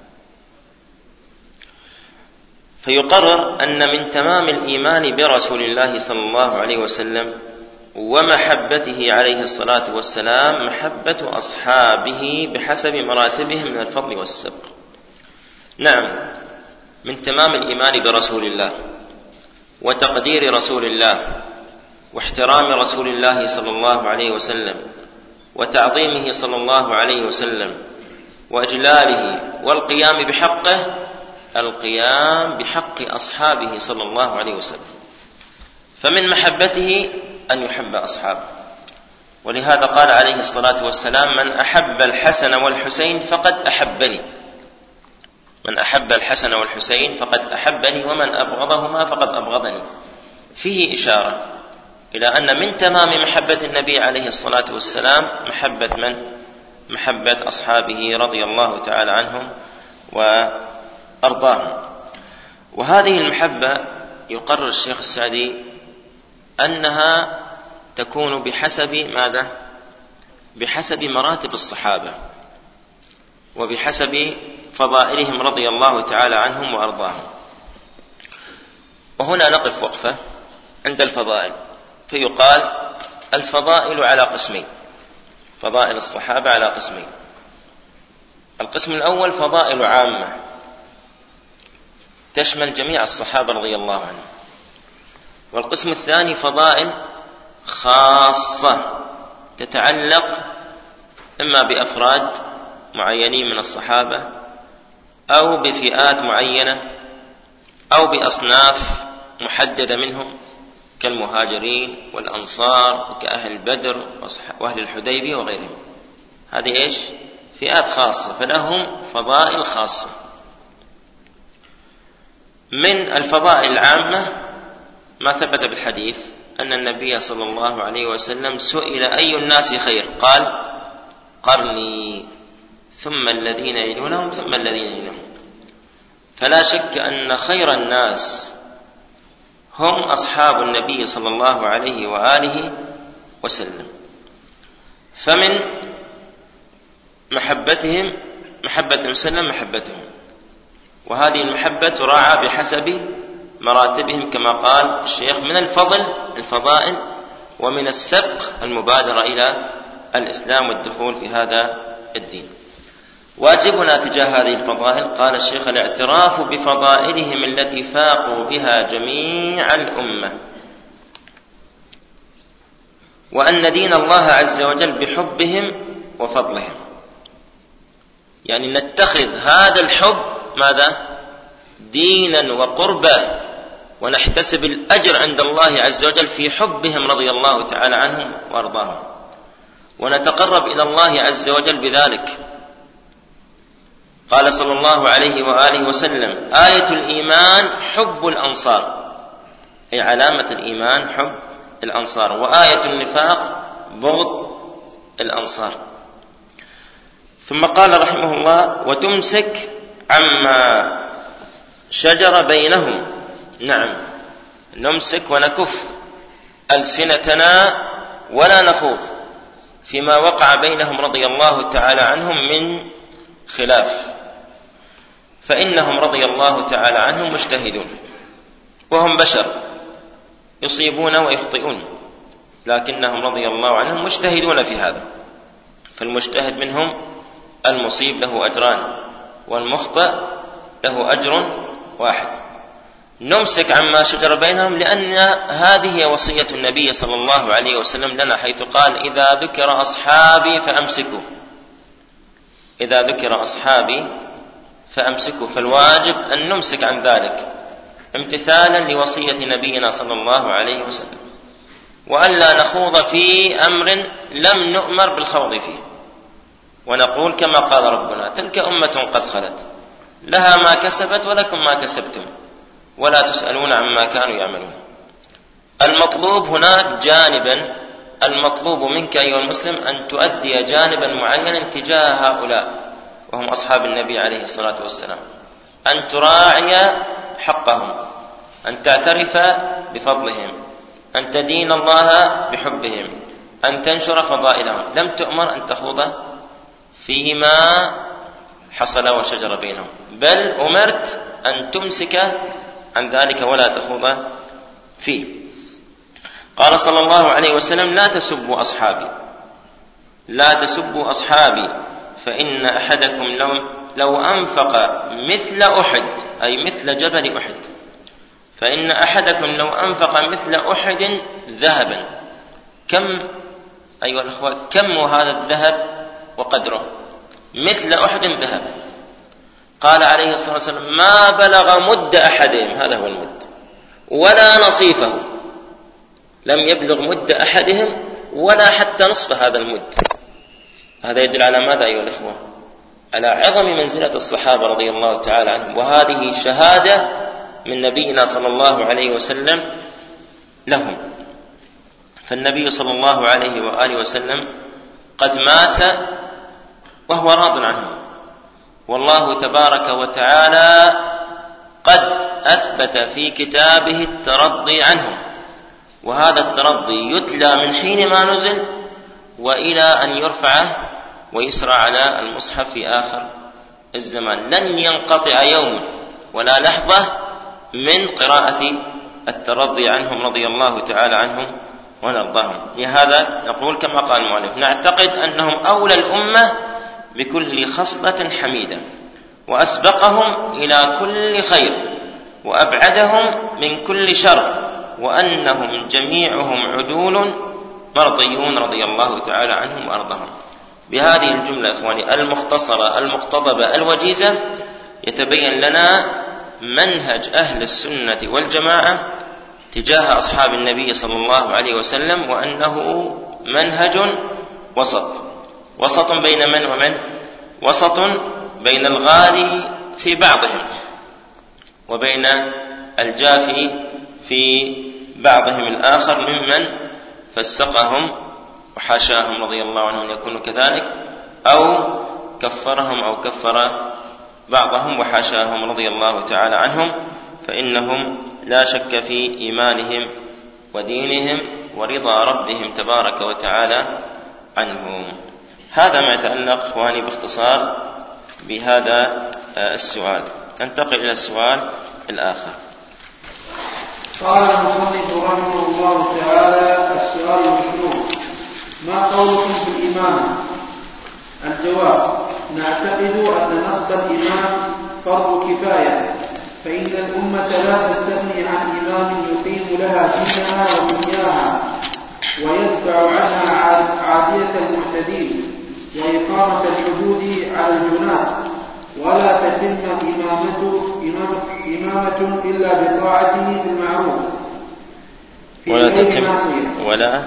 فيقرر أن من تمام الإيمان برسول الله صلى الله عليه وسلم ومحبته عليه الصلاة والسلام محبة أصحابه بحسب مراتبهم من الفضل والسبق. نعم، من تمام الإيمان برسول الله وتقدير رسول الله واحترام رسول الله صلى الله عليه وسلم وتعظيمه صلى الله عليه وسلم وإجلاله والقيام بحقه القيام بحق أصحابه صلى الله عليه وسلم. فمن محبته أن يحب أصحابه، ولهذا قال عليه الصلاة والسلام: من أحب الحسن والحسين فقد أحبني، من أحب الحسن والحسين فقد أحبني، ومن أبغضهما فقد أبغضني. فيه إشارة إلى أن من تمام محبة النبي عليه الصلاة والسلام محبة من؟ محبة أصحابه رضي الله تعالى عنهم وأرضاهم. وهذه المحبة يقرر الشيخ السعدي أنها تكون بحسب ماذا؟ بحسب مراتب الصحابة وبحسب فضائلهم رضي الله تعالى عنهم وأرضاهم. وهنا نقف وقفة عند الفضائل، فيقال الفضائل على قسمين، فضائل الصحابة على قسمين. القسم الأول فضائل عامة تشمل جميع الصحابة رضي الله عنهم. والقسم الثاني فضائل خاصة تتعلق إما بأفراد معينين من الصحابة أو بفئات معينة أو بأصناف محددة منهم كالمهاجرين والأنصار وكأهل بدر وأهل الحديبية وغيرهم. هذه إيش؟ فئات خاصة، فلهم فضائل خاصة. من الفضائل العامة ما ثبت بالحديث أن النبي صلى الله عليه وسلم سئل أي الناس خير؟ قال: قرني، ثم الذين يلونهم، ثم الذين يلونهم. فلا شك أن خير الناس هم أصحاب النبي صلى الله عليه وآله وسلم. فمن محبتهم محبة وسلم محبتهم، وهذه المحبة تراعى بحسب مراتبهم كما قال الشيخ: من الفضل الفضائل، ومن السبق المبادرة إلى الإسلام والدخول في هذا الدين. واجبنا تجاه هذه الفضائل قال الشيخ الاعتراف بفضائلهم التي فاقوا بها جميع الأمة، وأن دين الله عز وجل بحبهم وفضلهم. يعني نتخذ هذا الحب ماذا؟ دينا وقربا، ونحتسب الأجر عند الله عز وجل في حبهم رضي الله تعالى عنهم وأرضاهم، ونتقرب إلى الله عز وجل بذلك. قال صلى الله عليه وآله وسلم: آية الإيمان حب الأنصار، أي علامة الإيمان حب الأنصار، وآية النفاق بغض الأنصار. ثم قال رحمه الله: وتمسك عما شجر بينهم. نعم، نمسك ونكف ألسنتنا ولا نخوض فيما وقع بينهم رضي الله تعالى عنهم من خلاف، فإنهم رضي الله تعالى عنهم مجتهدون، وهم بشر يصيبون ويخطئون، لكنهم رضي الله عنهم مجتهدون في هذا. فالمجتهد منهم المصيب له أجران، والمخطئ له أجر واحد. نمسك عما شجر بينهم، لأن هذه وصية النبي صلى الله عليه وسلم لنا، حيث قال: إذا ذكر أصحابي فأمسكوا، إذا ذكر أصحابي فأمسكوا. فالواجب أن نمسك عن ذلك امتثالا لوصية نبينا صلى الله عليه وسلم. وألا نخوض في أمر لم نؤمر بالخوض فيه، ونقول كما قال ربنا: تلك أمة قد خلت لها ما كسبت ولكم ما كسبتم ولا تسألون عما كانوا يعملون. المطلوب هناك جانبا، المطلوب منك أيها المسلم أن تؤدي جانبا معينا تجاه هؤلاء وهم أصحاب النبي عليه الصلاة والسلام، أن تراعي حقهم، أن تعترف بفضلهم، أن تدين الله بحبهم، أن تنشر فضائلهم. لم تؤمر أن تخوض فيما حصل وشجر بينهم، بل أمرت أن تمسك عن ذلك ولا تخوض فيه. قال صلى الله عليه وسلم: لا تسبوا أصحابي، لا تسبوا أصحابي فإن أحدكم لو, لو أنفق مثل أحد، أي مثل جبل أحد، فإن أحدكم لو أنفق مثل أحد ذهبا. كم أيها الأخوة، كم هذا الذهب وقدره؟ مثل أحد ذهب. قال عليه الصلاة والسلام: ما بلغ مد أحدهم، هذا هو المد، ولا نصيفه، لم يبلغ مد أحدهم ولا حتى نصف هذا المد. هذا يدل على ماذا أيها الأخوة؟ على عظم منزلة الصحابة رضي الله تعالى عنهم، وهذه شهادة من نبينا صلى الله عليه وسلم لهم. فالنبي صلى الله عليه وآله وسلم قد مات وهو راض عنهم، والله تبارك وتعالى قد أثبت في كتابه الترضي عنهم، وهذا الترضي يتلى من حين ما نزل وإلى أن يرفع ويسرى على المصحف في آخر الزمان. لن ينقطع يوم ولا لحظة من قراءة الترضي عنهم رضي الله تعالى عنهم ونرضاهم. لهذا نقول كما قال المؤلف: نعتقد أنهم أولى الأمة بكل خصلة حميدة، وأسبقهم إلى كل خير، وأبعدهم من كل شر، وأنهم جميعهم عدول مرضيون رضي الله تعالى عنهم وأرضاهم. بهذه الجملة إخواني المختصرة المقتضبة الوجيزة يتبين لنا منهج أهل السنة والجماعة تجاه أصحاب النبي صلى الله عليه وسلم، وأنه منهج وسط، وسط بين من ومن؟ وسط بين الغالي في بعضهم وبين الجافي في بعضهم الآخر ممن فسقهم وحاشاهم رضي الله عنهم أن يكونوا كذلك، أو كفرهم أو كفر بعضهم وحاشاهم رضي الله تعالى عنهم، فإنهم لا شك في إيمانهم ودينهم ورضا ربهم تبارك وتعالى عنهم. هذا ما يتعلق إخواني باختصار بهذا السؤال. ننتقل إلى السؤال الآخر. قال المصنف رحمه الله تعالى: السؤال المشروع: ما قولكم في الإمام؟ الجواب: نعتقد أن نصب الإمام فرض كفاية، فإن الأمة لا تستغني عن إمام يقيم لها دينها ودنياها ويدفع عنها عادية المعتدين وإقامة الحدود على الجناة، ولا تتم إمامة, إمامة إلا بطاعته في المعروف في ولا تتم معصية، ولا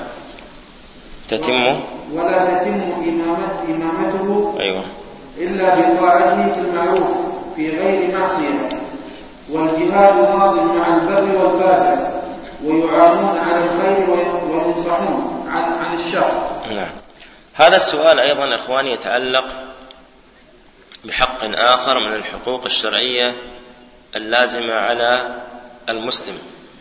تتم ولا تتم إمامة إمامته أيوة. إلا بطاعته في المعروف في غير معصية، والجهاد ماض مع البر والفاجر، ويعانون على الخير وينصحون عن, عن الشر. نعم. هذا السؤال أيضا إخواني يتعلق بحق آخر من الحقوق الشرعية اللازمة على المسلم،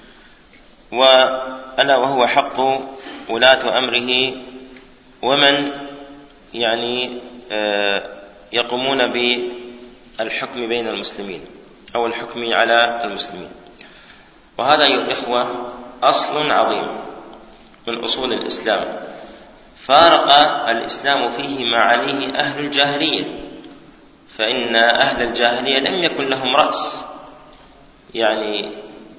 وألا وهو حق ولاة أمره ومن يعني يقومون بالحكم بين المسلمين أو الحكم على المسلمين. وهذا أيها الإخوة أصل عظيم من أصول الإسلام، فارق الإسلام فيه ما عليه أهل الجاهلية، فإن أهل الجاهلية لم يكن لهم رأس يعني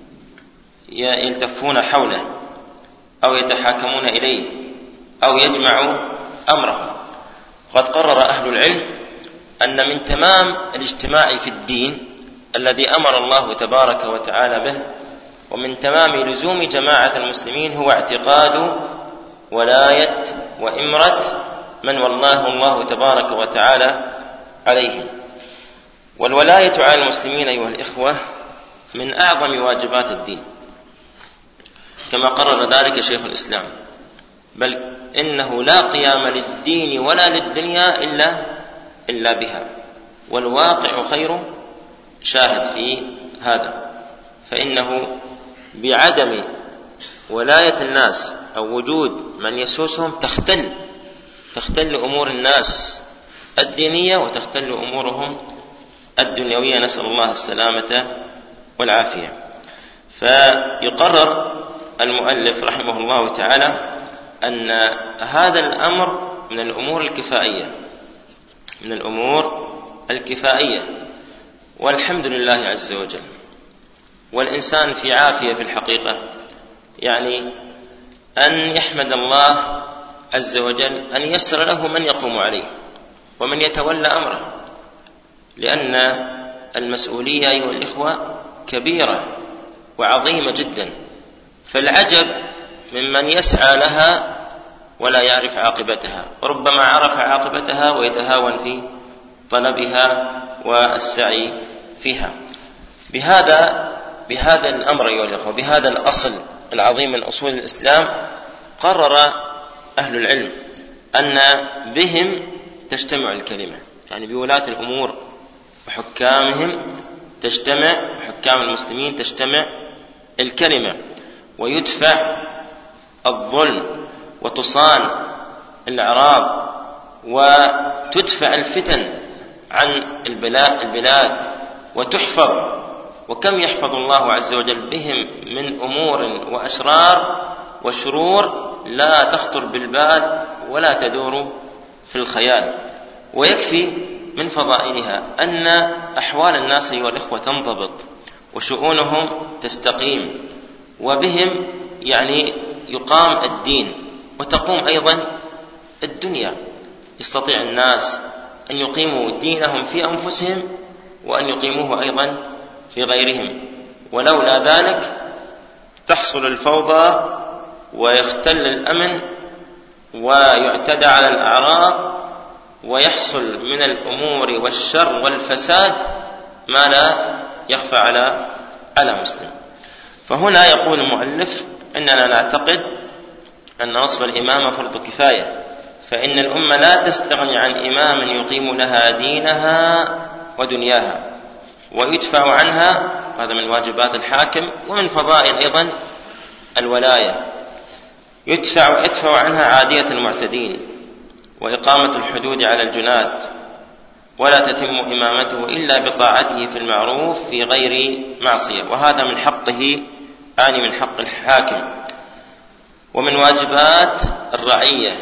يلتفون حوله أو يتحاكمون إليه أو يجمعوا أمرهم. وقد قرر أهل العلم أن من تمام الاجتماع في الدين الذي أمر الله تبارك وتعالى به ومن تمام لزوم جماعة المسلمين هو اعتقاد ولاية وإمرة من والله الله تبارك وتعالى عليهم. والولاية على المسلمين أيها الإخوة من أعظم واجبات الدين كما قرر ذلك شيخ الإسلام، بل إنه لا قيام للدين ولا للدنيا إلا, إلا بها، والواقع خير شاهد في هذا. فإنه بعدم ولاية الناس أو وجود من يسوسهم تختل تختل أمور الناس الدينية وتختل أمورهم الدنيوية، نسأل الله السلامة والعافية. فيقرر المؤلف رحمه الله تعالى أن هذا الأمر من الأمور الكفائية من الأمور الكفائية والحمد لله عز وجل. والإنسان في عافية في الحقيقة، يعني أن يحمد الله عز وجل أن يسر له من يقوم عليه ومن يتولى أمره، لأن المسؤولية أيها الإخوة كبيرة وعظيمة جدا، فالعجب ممن يسعى لها ولا يعرف عاقبتها، وربما عرف عاقبتها ويتهاون في طلبها والسعي فيها. بهذا بهذا الأمر أيها الأخوة، بهذا الأصل العظيم من أصول الإسلام، قرر أهل العلم أن بهم تجتمع الكلمة، يعني بولاة الأمور وحكامهم تجتمع، حكام المسلمين تجتمع الكلمة، ويدفع الظلم وتصان الأعراض وتدفع الفتن عن البلاد وتحفظ. وكم يحفظ الله عز وجل بهم من أمور وأشرار وشرور لا تخطر بالبال ولا تدور في الخيال. ويكفي من فضائلها أن أحوال الناس أيها الإخوة تنضبط وشؤونهم تستقيم، وبهم يعني يقام الدين وتقوم أيضا الدنيا. يستطيع الناس أن يقيموا دينهم في أنفسهم وأن يقيموه أيضا في غيرهم، ولولا ذلك تحصل الفوضى ويختل الأمن ويعتدى على الأعراض ويحصل من الأمور والشر والفساد ما لا يخفى على على مسلم. فهنا يقول المؤلف إننا نعتقد أن نصب الإمامة فرض كفاية، فإن الأمة لا تستغني عن إمام يقيم لها دينها ودنياها ويدفع عنها، هذا من واجبات الحاكم ومن فضائل أيضا الولاية، يدفع ويدفع عنها عادية المعتدين وإقامة الحدود على الجناد، ولا تتم إمامته إلا بطاعته في المعروف في غير معصية، وهذا من حقه آني من حق الحاكم. ومن واجبات الرعية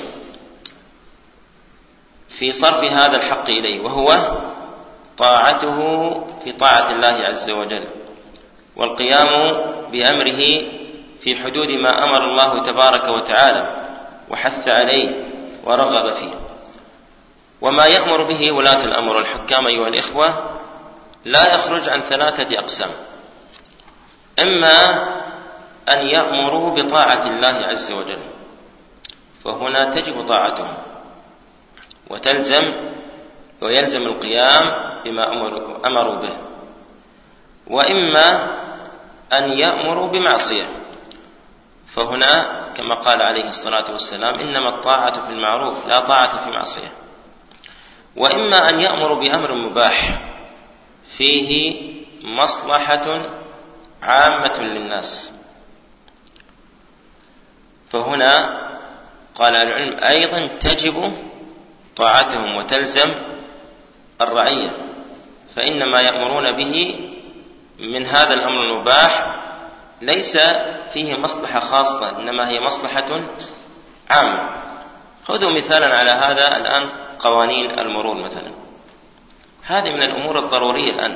في صرف هذا الحق إليه، وهو طاعته في طاعة الله عز وجل، والقيام بأمره في حدود ما أمر الله تبارك وتعالى وحث عليه ورغب فيه. وما يأمر به ولاة الأمر والحكام أيها الإخوة لا يخرج عن ثلاثة أقسام: إما أن يأمروا بطاعة الله عز وجل، فهنا تجب طاعتهم وتلزم ويلزم القيام بما أمروا به، وإما أن يأمروا بمعصية، فهنا كما قال عليه الصلاة والسلام: إنما الطاعة في المعروف لا طاعة في معصية. وإما أن يأمروا بأمر مباح فيه مصلحة عامة للناس، فهنا قال العلم أيضا تجب طاعتهم وتلزم الرعية، فإن ما يأمرون به من هذا الأمر المباح ليس فيه مصلحة خاصة، إنما هي مصلحة عامة. خذوا مثالا على هذا الآن قوانين المرور مثلا، هذه من الأمور الضرورية الآن،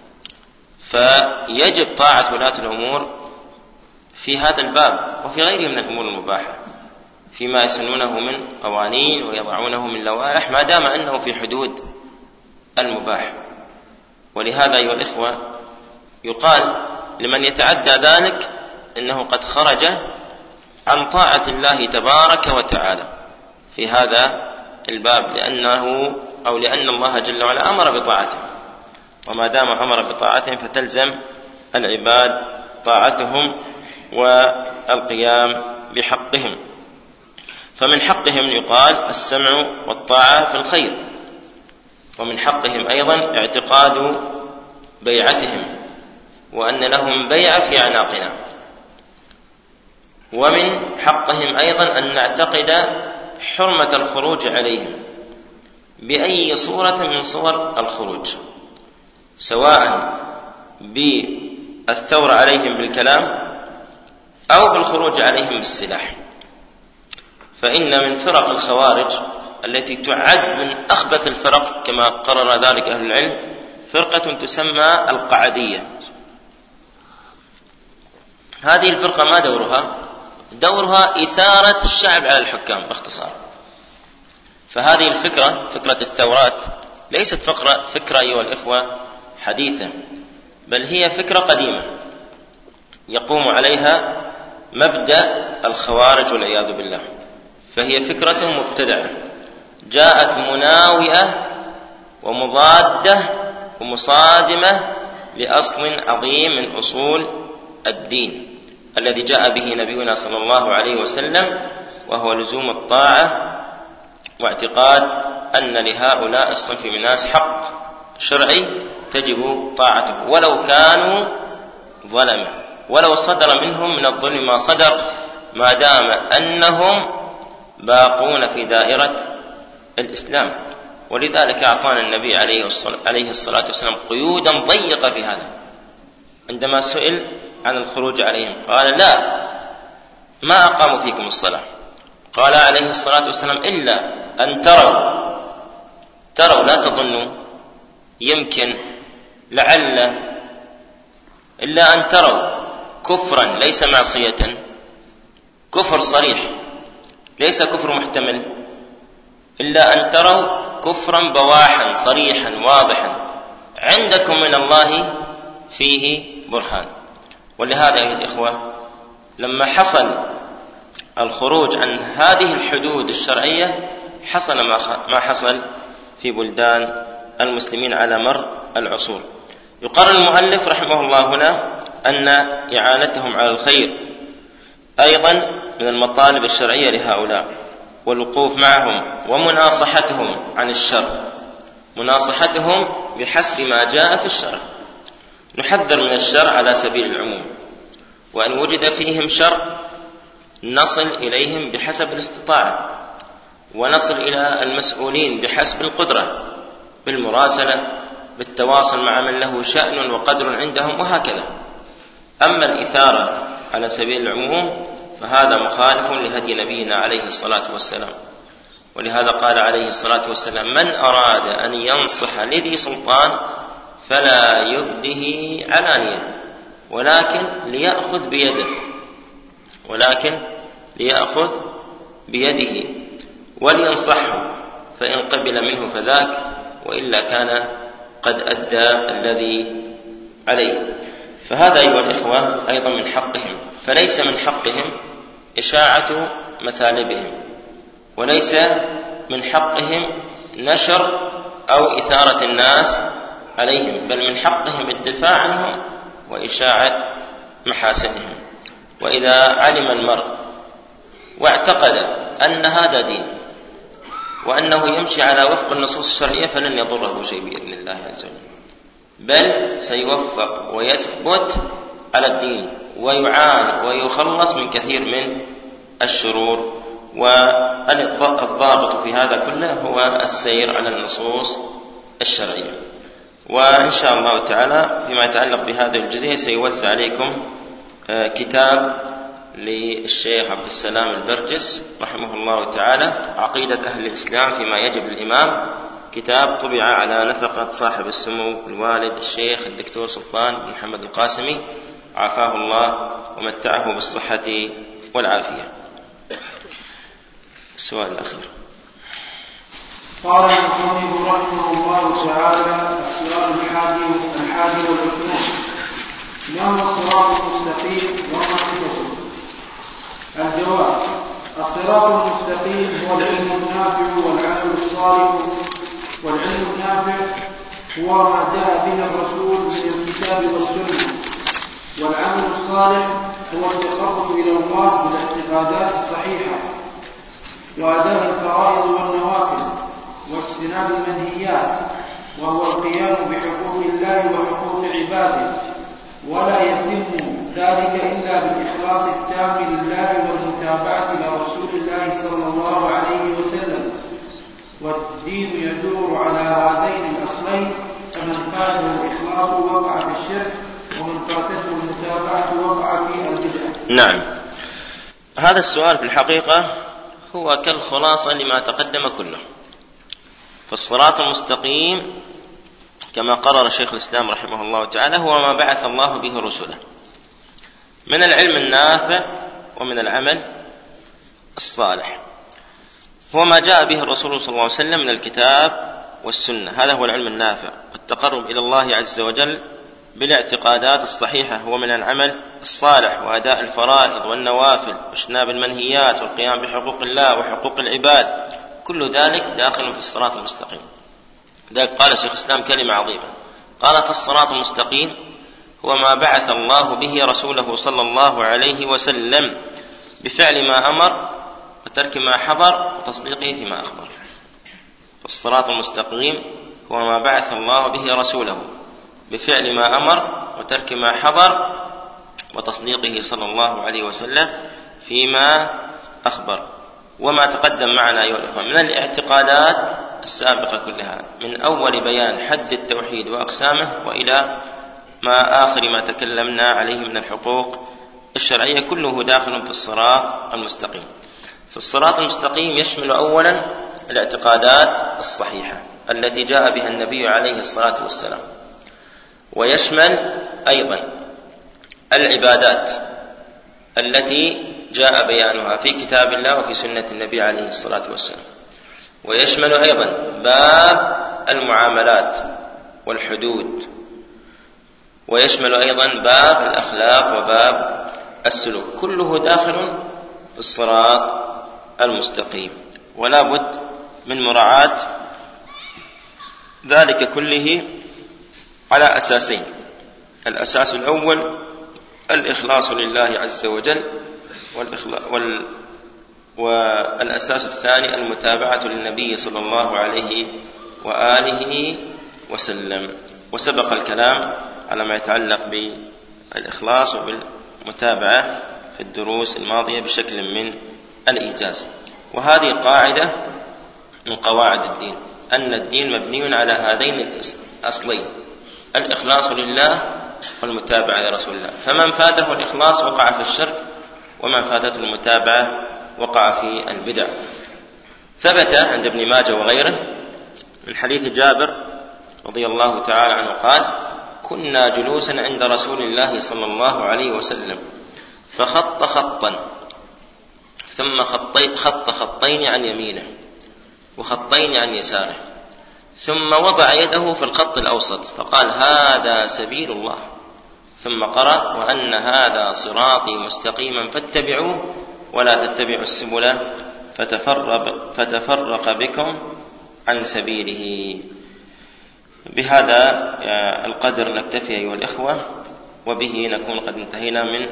فيجب طاعة ولاة الأمور في هذا الباب وفي غيره من الأمور المباحة، فيما يسنونه من قوانين ويضعونه من لوائح، ما دام أنه في حدود المباح. ولهذا أيها الإخوة يقال لمن يتعدى ذلك إنه قد خرج عن طاعة الله تبارك وتعالى في هذا الباب، لأنه أو لأن الله جل وعلا أمر بطاعته، وما دام أمر بطاعتهم فتلزم العباد طاعتهم والقيام بحقهم. فمن حقهم يقال السمع والطاعة في الخير، ومن حقهم أيضا اعتقاد بيعتهم وأن لهم بيعة في أعناقنا، ومن حقهم أيضا أن نعتقد حرمة الخروج عليهم بأي صورة من صور الخروج، سواء بالثورة عليهم بالكلام أو بالخروج عليهم بالسلاح. فإن من فرق الخوارج التي تعد من أخبث الفرق كما قرر ذلك أهل العلم فرقة تسمى القعدية. هذه الفرقة ما دورها؟ دورها إثارة الشعب على الحكام باختصار. فهذه الفكرة، فكرة الثورات، ليست فكرة, فكرة أيها الإخوة حديثة، بل هي فكرة قديمة يقوم عليها مبدأ الخوارج والعياذ بالله. فهي فكرة مبتدعة جاءت مناوئة ومضادة ومصادمة لأصل عظيم من أصول الدين الذي جاء به نبينا صلى الله عليه وسلم، وهو لزوم الطاعة واعتقاد أن لهؤلاء الصنف من الناس حق شرعي تجب طاعته ولو كانوا ظلمة، ولو صدر منهم من الظلم ما صدر، ما دام أنهم باقون في دائرة الإسلام. ولذلك أعطانا النبي عليه الصلاة والسلام قيودا ضيقة في هذا. عندما سئل عن الخروج عليهم قال لا، ما أقاموا فيكم الصلاة. قال عليه الصلاة والسلام إلا أن تروا تروا لا تظنوا يمكن لعل إلا أن تروا كفرا ليس معصية، كفر صريح ليس كفر محتمل، إلا أن تروا كفرا بواحا صريحا واضحا عندكم من الله فيه برهان. ولهذا أيها الإخوة لما حصل الخروج عن هذه الحدود الشرعية حصل ما حصل في بلدان المسلمين على مر العصور. يقرر المؤلف رحمه الله هنا أن إعانتهم على الخير أيضا من المطالب الشرعية لهؤلاء، والوقوف معهم ومناصحتهم عن الشر، مناصحتهم بحسب ما جاء في الشرع. نحذر من الشر على سبيل العموم، وأن وجد فيهم شر نصل إليهم بحسب الاستطاعة، ونصل إلى المسؤولين بحسب القدرة بالمراسلة، بالتواصل مع من له شأن وقدر عندهم وهكذا. أما الإثارة على سبيل العموم فهذا مخالف لهدي نبينا عليه الصلاة والسلام. ولهذا قال عليه الصلاة والسلام من أراد أن ينصح لذي سلطان فلا يبده علانية ولكن ليأخذ بيده ولكن ليأخذ بيده ولينصحه، فإن قبل منه فذاك، وإلا كان قد أدى الذي عليه. فهذا أيها الإخوة أيضا من حقهم، فليس من حقهم إشاعة مثالبهم، وليس من حقهم نشر أو إثارة الناس عليهم، بل من حقهم الدفاع عنهم وإشاعة محاسنهم. وإذا علم المرء واعتقد أن هذا دين وأنه يمشي على وفق النصوص الشرعية فلن يضره شيء بإذن الله عز وجل، بل سيوفق ويثبت على الدين ويعان ويخلص من كثير من الشرور. والضابط في هذا كله هو السير على النصوص الشرعية. وإن شاء الله تعالى فيما يتعلق بهذا الجزء سيوزع عليكم كتاب للشيخ عبد السلام البرجس رحمه الله تعالى، عقيدة أهل الإسلام فيما يجب الإمام، كتاب طبع على نفقة صاحب السمو الوالد الشيخ الدكتور سلطان بن محمد القاسمي عافاه الله ومتعه بالصحة والعافية. السؤال الأخير. قال المصنف رحمه الله تعالى: السؤال الحادي الحادي والعشرون: ما هو الصراط المستقيم وما صفة الجواب: الصراط المستقيم هو العلم النافع والعمل الصالح. والعلم النافع هو ما جاء به الرسول من الكتاب والسنة، والعمل الصالح هو التقرب إلى الله بالاعتقادات الصحيحة وأداء الفرائض والنوافل واجتناب المنهيات، وهو القيام بحقوق الله وحقوق عباده، ولا يتم ذلك إلا بالإخلاص التام لله والمتابعة لرسول الله صلى الله عليه وسلم. والدين يدور على هذين الأصلين، فمن فاته الإخلاص وقع في الشرك، ومن فاتته المتابعة وقع في البدع. نعم، هذا السؤال في الحقيقة هو كالخلاصة لما تقدم كله. فالصراط المستقيم كما قرر شيخ الإسلام رحمه الله تعالى هو ما بعث الله به رسله من العلم النافع ومن العمل الصالح، هو ما جاء به الرسول صلى الله عليه وسلم من الكتاب والسنة. هذا هو العلم النافع، والتقرب إلى الله عز وجل بالاعتقادات الصحيحة هو من العمل الصالح، وأداء الفرائض والنوافل واجتناب المنهيات والقيام بحقوق الله وحقوق العباد، كل ذلك داخل في الصراط المستقيم. ذلك قال شيخ الإسلام كلمة عظيمة، قال: فالصراط المستقيم هو ما بعث الله به رسوله صلى الله عليه وسلم بفعل ما أمر وترك ما حضر وتصديقه فيما أخبر. فالصراط المستقيم هو ما بعث الله به رسوله بفعل ما أمر وترك ما حضر وتصديقه صلى الله عليه وسلم فيما أخبر. وما تقدم معنا أيها الإخوة من الاعتقادات السابقة كلها، من أول بيان حد التوحيد وأقسامه وإلى ما آخر ما تكلمنا عليه من الحقوق الشرعية، كله داخل في الصراط المستقيم. فالصراط المستقيم يشمل أولا الاعتقادات الصحيحة التي جاء بها النبي عليه الصلاة والسلام، ويشمل أيضا العبادات التي جاء بيانها في كتاب الله وفي سنة النبي عليه الصلاة والسلام، ويشمل أيضا باب المعاملات والحدود، ويشمل أيضا باب الأخلاق وباب السلوك، كله داخل في الصراط المستقيم. ولا بد من مراعاة ذلك كله على أساسين: الأساس الأول الإخلاص لله عز وجل، وال... والأساس الثاني المتابعة للنبي صلى الله عليه وآله وسلم. وسبق الكلام على ما يتعلق بالإخلاص وبالمتابعة في الدروس الماضية بشكل من الإيجاز. وهذه قاعدة من قواعد الدين، أن الدين مبني على هذين الأصلين: الإخلاص لله والمتابعة لرسول الله. فمن فاته الإخلاص وقع في الشرك، ومن فاتته المتابعة وقع في البدع. ثبت عند ابن ماجه وغيره من حديث جابر رضي الله تعالى عنه قال: كنا جلوسا عند رسول الله صلى الله عليه وسلم فخط خطا ثم خط خطين عن يمينه وخطين عن يساره، ثم وضع يده في الخط الأوسط فقال: هذا سبيل الله، ثم قرأ: وأن هذا صراطي مستقيما فاتبعوه ولا تتبعوا السبل فتفرق, فتفرق بكم عن سبيله. بهذا القدر نكتفي أيها الإخوة، وبه نكون قد انتهينا من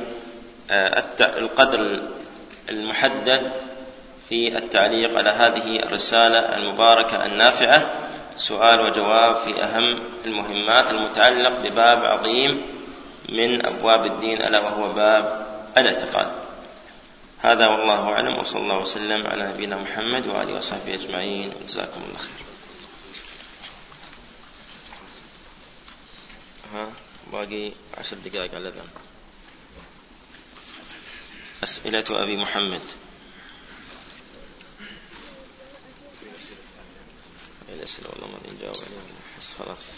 القدر المحدد في التعليق على هذه الرسالة المباركة النافعة، سؤال وجواب في أهم المهمات المتعلق بباب عظيم من أبواب الدين، ألا وهو باب الاعتقاد. هذا والله أعلم، وصلى الله وسلم على نبينا محمد وآله وصحبه أجمعين، وجزاكم الله خير. ها باقي عشر دقائق على الأذان. أسئلة أبي محمد. الأسئلة والله ما نجاوب عليها بس خلاص.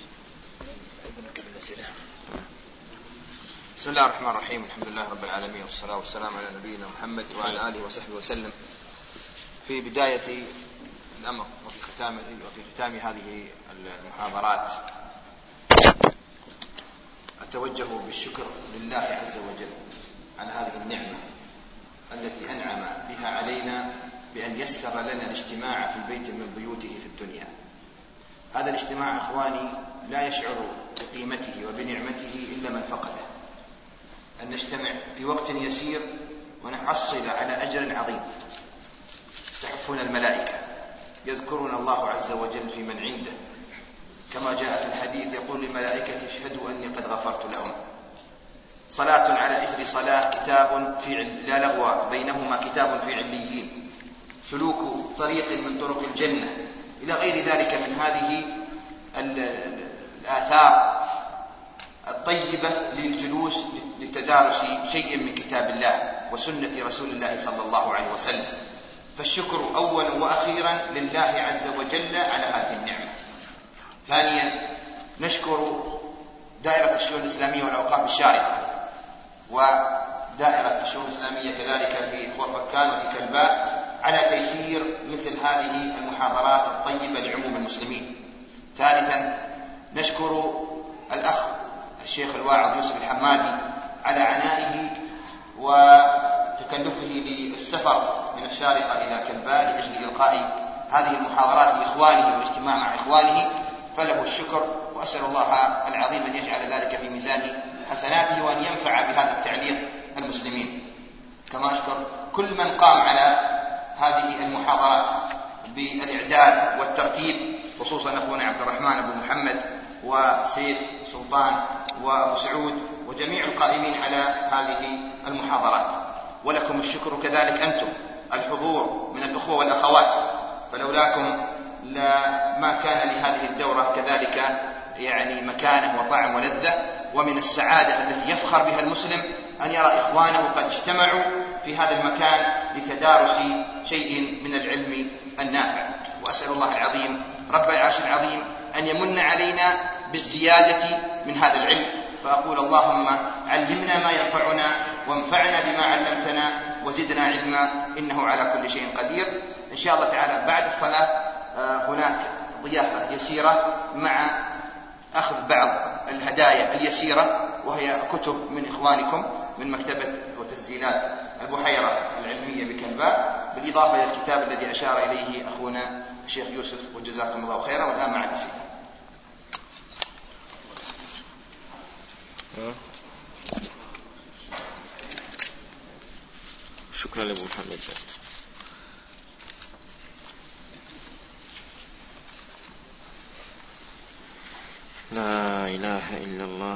بسم الله الرحمن الرحيم، الحمد لله رب العالمين، والصلاة والسلام على نبينا محمد وعلى آله وصحبه وسلم. في بداية الأمر وفي ختام وفي ختام هذه المحاضرات أتوجه بالشكر لله عز وجل على هذه النعمة التي أنعم بها علينا بأن يسر لنا الاجتماع في بيت من بيوته في الدنيا. هذا الاجتماع إخواني لا يشعر بقيمته وبنعمته إلا من فقده. أن نجتمع في وقت يسير ونحصل على أجر عظيم. تحفنا الملائكة، يذكرون الله عز وجل في من عنده، كما جاء في الحديث يقول للملائكة اشهدوا أني قد غفرت لهم. صلاة على إثر صلاة، كتاب في لا لغو بينهما، كتاب في عليين، سلوك طريق من طرق الجنة، إلى غير ذلك من هذه الآثار الطيبة للجلوس لتدارس شيء من كتاب الله وسنة رسول الله صلى الله عليه وسلم. فالشكر أولا وأخيرا لله عز وجل على هذه النعمة. ثانيا نشكر دائرة الشؤون الإسلامية والأوقاف الشارقة ودائرة الشؤون الإسلامية كذلك في خورفكان وفي كلباء على تيسير مثل هذه المحاضرات الطيبة لعموم المسلمين. ثالثا نشكر الأخ الشيخ الواعظ يوسف الحمادي على عنائه وتكلفه للسفر من الشارقة إلى كلباء لأجل إلقاء هذه المحاضرات لإخوانه والاجتماع مع إخوانه، فله الشكر، وأسأل الله العظيم أن يجعل ذلك في ميزان حسناته وأن ينفع بهذا التعليق المسلمين. كما أشكر كل من قام على هذه المحاضرات بالإعداد والترتيب، خصوصا أخونا عبد الرحمن أبو محمد وسيف سلطان وأبو سعود وجميع القائمين على هذه المحاضرات. ولكم الشكر كذلك أنتم الحضور من الأخوة والأخوات، فلولاكم لا ما كان لهذه الدورة كذلك يعني مكانة وطعم ولذة. ومن السعادة التي يفخر بها المسلم أن يرى إخوانه قد اجتمعوا في هذا المكان لتدارس شيء من العلم النافع. وأسأل الله العظيم رب العرش العظيم أن يمن علينا بالزيادة من هذا العلم، فأقول اللهم علمنا ما ينفعنا وانفعنا بما علمتنا وزدنا علما، إنه على كل شيء قدير. إن شاء الله تعالى بعد الصلاة هناك ضيافة يسيرة مع أخذ بعض الهدايا اليسيرة، وهي كتب من إخوانكم من مكتبة وتسجيلات البحيرة العلمية بكلباء، بالإضافة إلى الكتاب الذي أشار إليه أخونا الشيخ يوسف، وجزاكم الله خيرا. والآن مع الأسئلة. شكرا لأبو محمد. لا إله إلا الله.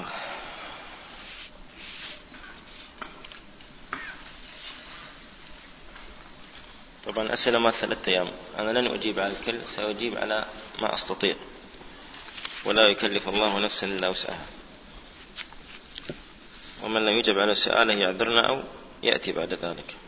طبعا أسئلة ما ثلاثة أيام، أنا لن أجيب على الكل، سأجيب على ما أستطيع، ولا يكلف الله نفسا إلا وسعها. ومن لم يجب على سؤاله يعذرنا أو يأتي بعد ذلك.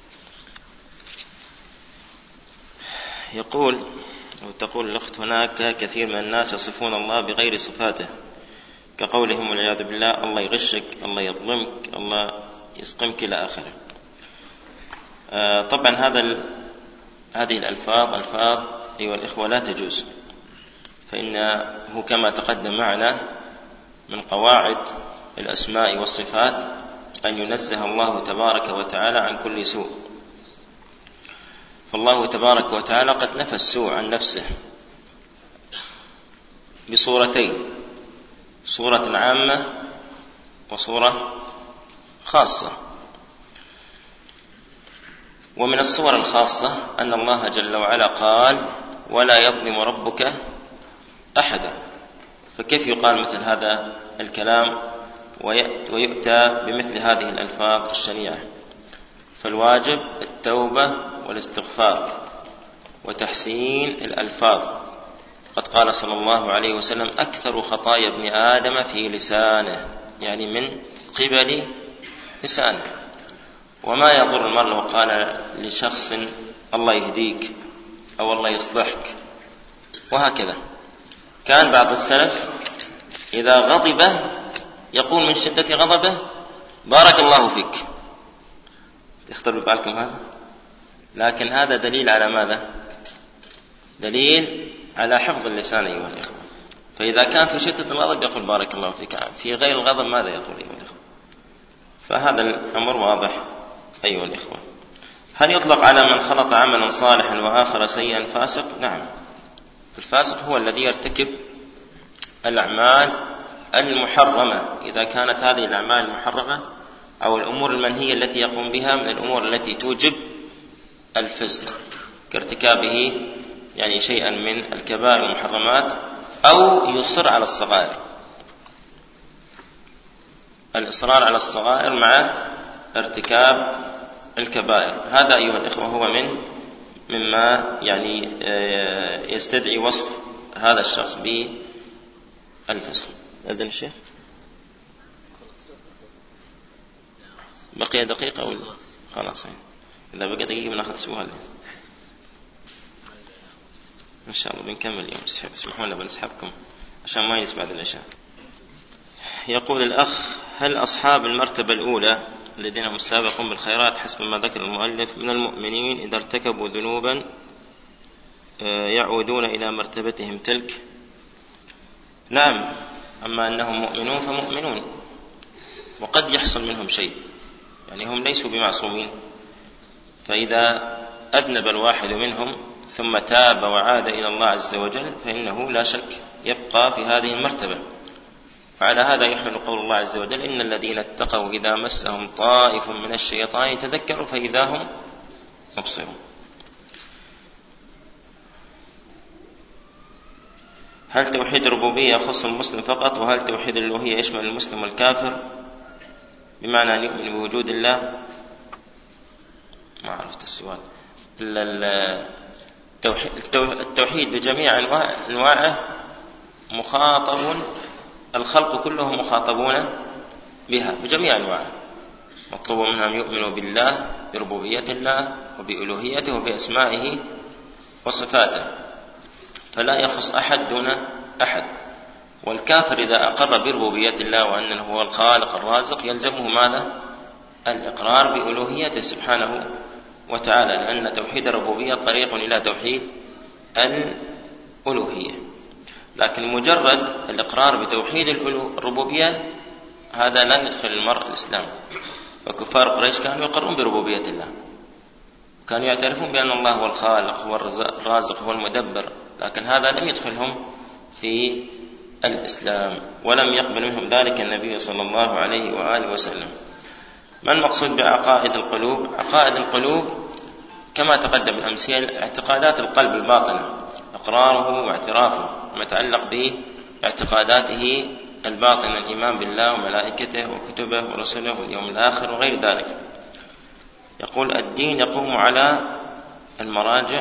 يقول أو تقول الأخت: هناك كثير من الناس يصفون الله بغير صفاته، كقولهم والعياذ بالله الله يغشك، الله يظلمك، الله يسقمك إلى آخره. آه طبعا هذا هذه الألفاظ ألفاظ أيها الإخوة لا تجوز، فإنه كما تقدم معنا من قواعد الأسماء والصفات أن ينزه الله تبارك وتعالى عن كل سوء. فالله تبارك وتعالى قد نفى السوء عن نفسه بصورتين: صورة عامة وصورة خاصة. ومن الصور الخاصة أن الله جل وعلا قال: ولا يظلم ربك أحدا. فكيف يقال مثل هذا الكلام ويؤتى بمثل هذه الألفاظ الشنيعة؟ فالواجب التوبة والاستغفار وتحسين الألفاظ. قد قال صلى الله عليه وسلم: أكثر خطايا ابن آدم في لسانه، يعني من قبل لسانه. وما يضر المرء لو قال لشخص الله يهديك أو الله يصلحك، وهكذا. كان بعض السلف إذا غضب يقول من شدة غضبه: بارك الله فيك. تخطر ببالكم هذا؟ لكن هذا دليل على ماذا؟ دليل على حفظ اللسان أيها الإخوة. فإذا كان في شدة الغضب يقول بارك الله فيك، في غير الغضب ماذا يقول أيها الإخوة؟ فهذا الأمر واضح أيها الإخوة. هل يطلق على من خلط عملا صالحا وآخر سيئا فاسق؟ نعم، الفاسق هو الذي يرتكب الأعمال المحرمة، إذا كانت هذه الأعمال المحرمة أو الأمور المنهية التي يقوم بها من الأمور التي توجب الفسق، كارتكابه يعني شيئا من الكبائر والمحرمات، أو يصر على الصغائر. الإصرار على الصغائر مع ارتكاب الكبائر، هذا أيها الإخوة هو من مما يعني يستدعي وصف هذا الشخص بالفسق. أذن الشيخ؟ بقي دقيقة ولا خلاص؟ إذا بقي دقيقة بناخذ سؤال إن شاء الله، بنكمل اليوم. اسمحوا لنا بنسحبكم عشان ما يجلس بعد العشاء. يقول الأخ: هل أصحاب المرتبة الأولى الذين هم السابقون بالخيرات حسب ما ذكر المؤلف من المؤمنين إذا ارتكبوا ذنوبا يعودون إلى مرتبتهم تلك؟ نعم، أما أنهم مؤمنون فمؤمنون، وقد يحصل منهم شيء، يعني هم ليسوا بمعصومين، فإذا أذنب الواحد منهم ثم تاب وعاد إلى الله عز وجل فإنه لا شك يبقى في هذه المرتبة. وعلى هذا يحمل قول الله عز وجل: إن الذين اتقوا إذا مسهم طائف من الشيطان تذكروا فإذا هم مبصرون. هل توحيد الربوبية يخص المسلم فقط؟ وهل توحيد الألوهية يشمل المسلم والكافر بمعنى أن يؤمن بوجود الله؟ ما عرفت السؤال. التوحيد بجميع أنواعه مخاطب، الخلق كلهم مخاطبون بها بجميع أنواعه، مطلوب منهم أن يؤمنوا بالله بربوبية الله وبألوهيته وبأسمائه وصفاته، فلا يخص أحد دون أحد. والكافر إذا أقر بربوبية الله وأنه هو الخالق الرازق يلزمه ماذا؟ الإقرار بألوهيته سبحانه وتعالى، لأن توحيد الربوبية طريق إلى توحيد الألوهية. لكن مجرد الإقرار بتوحيد الربوبية هذا لا يدخل المرء الإسلام. فكفار قريش كانوا يقرون بربوبية الله، كانوا يعترفون بأن الله هو الخالق هو الرازق هو المدبر، لكن هذا لم يدخلهم في الإسلام، ولم يقبل منهم ذلك النبي صلى الله عليه وآله وسلم. ما المقصود بعقائد القلوب؟ عقائد القلوب كما تقدم الأمثلة اعتقادات القلب الباطنة، إقراره واعترافه ما يتعلق باعتقاداته الباطنة، الإيمان بالله وملائكته وكتبه ورسله واليوم الآخر وغير ذلك. يقول: الدين يقوم على المراجع،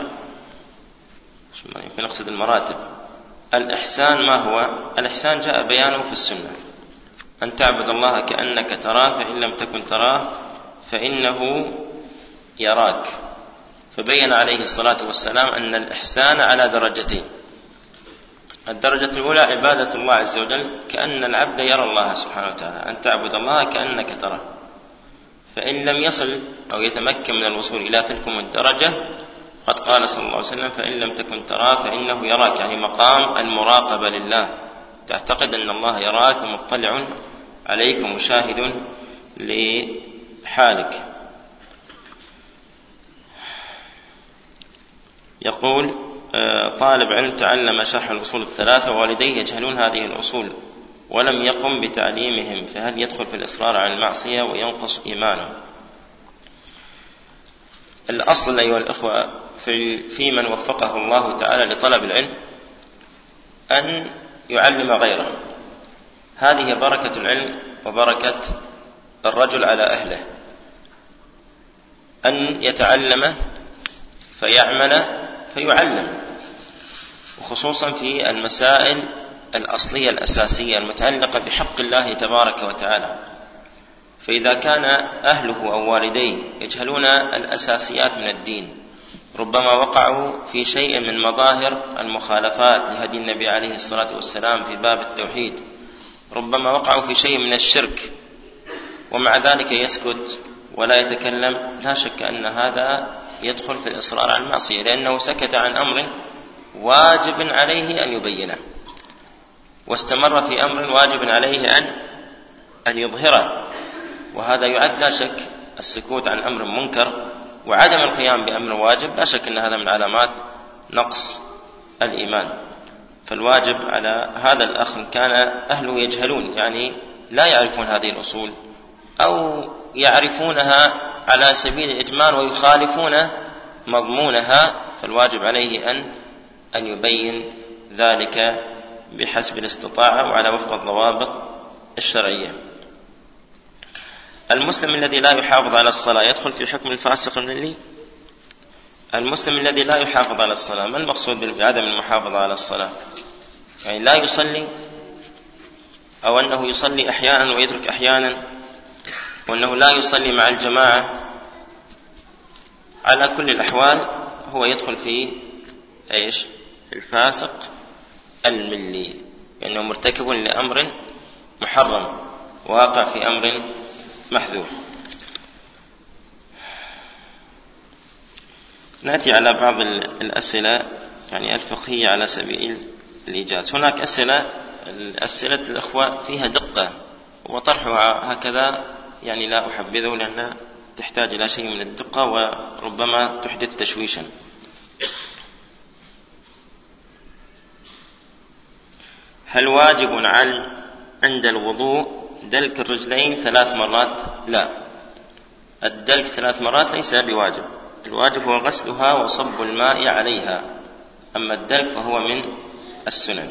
نقصد المراتب. الإحسان ما هو؟ الإحسان جاء بيانه في السنة: أن تعبد الله كأنك تراه فإن لم تكن تراه فإنه يراك. فبين عليه الصلاة والسلام أن الإحسان على درجتين: الدرجة الأولى عبادة الله عز وجل كأن العبد يرى الله سبحانه وتعالى، أن تعبد الله كأنك تراه، فإن لم يصل أو يتمكن من الوصول إلى تلكم الدرجة قد قال صلى الله عليه وسلم: فإن لم تكن تراه فإنه يراك، يعني مقام المراقبة لله، تعتقد أن الله يراك ومطلع عليك ومشاهد لحالك. يقول: طالب علم تعلم شرح الأصول الثلاثة ووالديه يجهلون هذه الأصول ولم يقم بتعليمهم، فهل يدخل في الإصرار على المعصية وينقص إيمانه؟ الأصل أيها الأخوة في, في من وفقه الله تعالى لطلب العلم أن يعلم غيره، هذه بركة العلم وبركة الرجل على أهله، أن يتعلم فيعمل فيعلم، وخصوصا في المسائل الأصلية الأساسية المتعلقة بحق الله تبارك وتعالى. فإذا كان أهله أو والديه يجهلون الأساسيات من الدين، ربما وقعوا في شيء من مظاهر المخالفات لهدي النبي عليه الصلاة والسلام في باب التوحيد، ربما وقعوا في شيء من الشرك، ومع ذلك يسكت ولا يتكلم، لا شك أن هذا يدخل في الإصرار على المعصية، لأنه سكت عن أمر واجب عليه أن يبينه، واستمر في أمر واجب عليه أن أن يظهره، وهذا يعد لا شك السكوت عن أمر منكر وعدم القيام بأمر واجب لا شك أن هذا من علامات نقص الإيمان. فالواجب على هذا الأخ كان أهله يجهلون، يعني لا يعرفون هذه الأصول أو يعرفونها على سبيل الإجمال ويخالفون مضمونها، فالواجب عليه أن أن يبين ذلك بحسب الاستطاعة وعلى وفق الضوابط الشرعية. المسلم الذي لا يحافظ على الصلاة يدخل في حكم الفاسق الملي. المسلم الذي لا يحافظ على الصلاة، ما المقصود بعدم المحافظة على الصلاة؟ يعني لا يصلي، أو أنه يصلي أحيانا ويترك أحيانا، وأنه لا يصلي مع الجماعة. على كل الأحوال هو يدخل في إيش؟ الفاسق الملي، لأنه يعني مرتكب لأمر محرم واقع في أمر محذور. نأتي على بعض الأسئلة يعني الفقهية على سبيل الإيجاز. هناك أسئلة الأسئلة الأخوة فيها دقة وطرحها هكذا يعني لا أحبذه، لأنها تحتاج إلى شيء من الدقة وربما تحدث تشويشا. هل واجب على عند الوضوء دلك الرجلين ثلاث مرات؟ لا، الدلك ثلاث مرات ليس بواجب، الواجب هو غسلها وصب الماء عليها، أما الدلك فهو من السنن.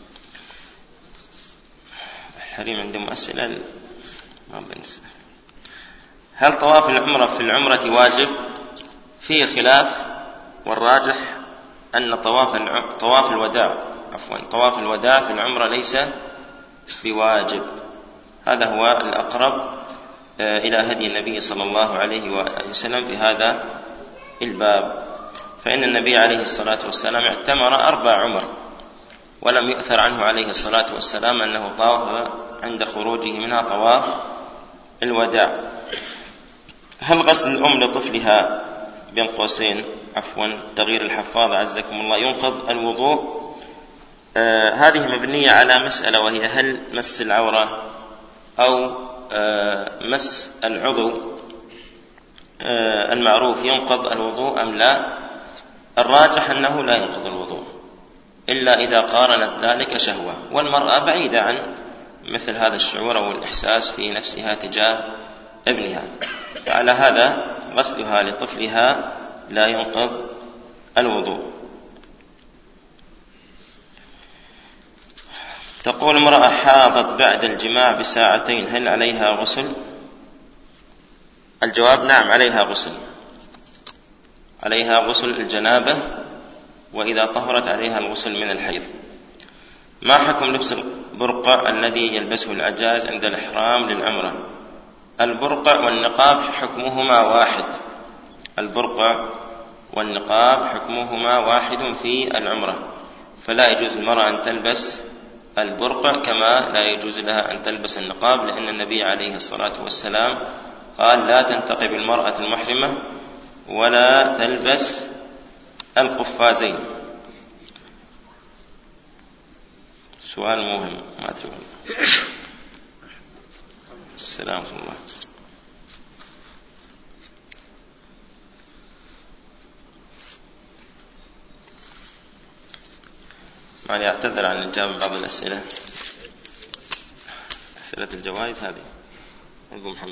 الحريم عندهم أسئلة ما بنسى. هل طواف العمرة في العمرة واجب؟ فيه خلاف، والراجح أن طواف طواف الوداع عفوا طواف الوداع في العمرة ليس بواجب. هذا هو الأقرب إلى هدي النبي صلى الله عليه وسلم في هذا الباب، فإن النبي عليه الصلاة والسلام اعتمر أربع عمر ولم يؤثر عنه عليه الصلاة والسلام أنه طاف عند خروجه منها طواف الوداع. هل غسل الأم لطفلها بين قوسين عفوا تغيير الحفاظ عزكم الله ينقض الوضوء؟ آه هذه مبنية على مسألة، وهي هل مس العورة أو آه مس العضو آه المعروف ينقض الوضوء أم لا؟ الراجح أنه لا ينقض الوضوء إلا إذا قارنت ذلك شهوة، والمرأة بعيدة عن مثل هذا الشعور والإحساس في نفسها تجاه ابنها، فعلى هذا غسلها لطفلها لا ينقض الوضوء. تقول امرأة حاضت بعد الجماع بساعتين هل عليها غسل؟ الجواب نعم، عليها غسل، عليها غسل الجنابة، وإذا طهرت عليها الغسل من الحيض. ما حكم لبس البرقع الذي يلبسه العجاز عند الإحرام للعمرة؟ البرقع والنقاب حكمهما واحد، البرقع والنقاب حكمهما واحد في العمرة، فلا يجوز المرأة أن تلبس البرقع كما لا يجوز لها أن تلبس النقاب، لأن النبي عليه الصلاة والسلام قال لا تنتقب المرأة المحرمة ولا تلبس القفازين. سؤال مهم ما أدري. السلام عليكم الله. معني أعتذر عن الإجابة بعض الأسئلة، أسئلة الجوائز هذه أبو محمد.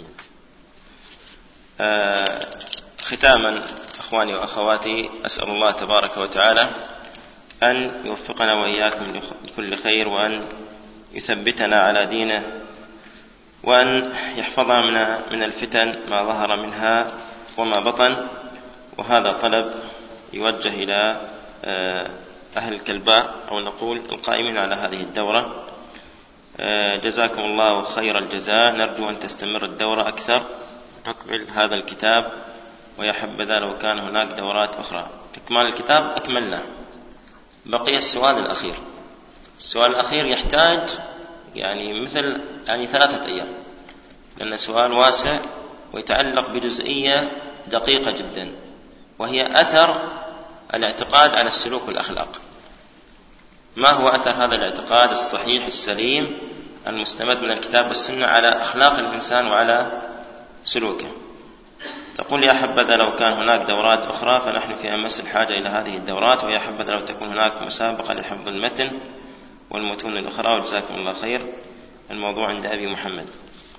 آه ختاما أخواني وأخواتي، أسأل الله تبارك وتعالى أن يوفقنا وإياكم لكل خير، وأن يثبتنا على دينه، وأن يحفظنا من الفتن ما ظهر منها وما بطن. وهذا طلب يوجه إلى أهل الكلباء أو نقول القائمين على هذه الدورة، جزاكم الله خير الجزاء، نرجو أن تستمر الدورة أكثر، نكمل هذا الكتاب، ويا حبذا لو كان هناك دورات أخرى. إكمال الكتاب أكملنا، بقي السؤال الأخير. السؤال الأخير يحتاج يعني مثل يعني ثلاثة أيام، لأن سؤال واسع ويتعلق بجزئية دقيقة جدا، وهي أثر الاعتقاد على السلوك والأخلاق. ما هو أثر هذا الاعتقاد الصحيح السليم المستمد من الكتاب والسنة على أخلاق الإنسان وعلى سلوكه؟ تقول يا حبذا لو كان هناك دورات أخرى، فنحن في أمس الحاجة إلى هذه الدورات، ويا حبذا لو تكون هناك مسابقة لحفظ المتن والمتون الأخرى، وجزاكم الله خير. الموضوع عند أبي محمد.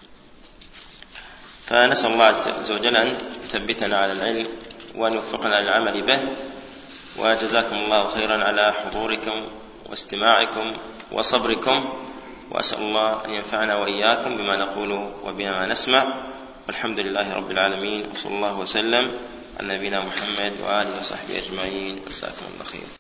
فنسأل الله عز وجل أن يثبتنا على العلم وأن يوفقنا للعمل به، وجزاكم الله خيرا على حضوركم واستماعكم وصبركم، وأسأل الله أن ينفعنا وإياكم بما نقول وبما نسمع، والحمد لله رب العالمين، وصلى الله وسلم على نبينا محمد وآله وصحبه أجمعين، وجزاكم الله خيرا.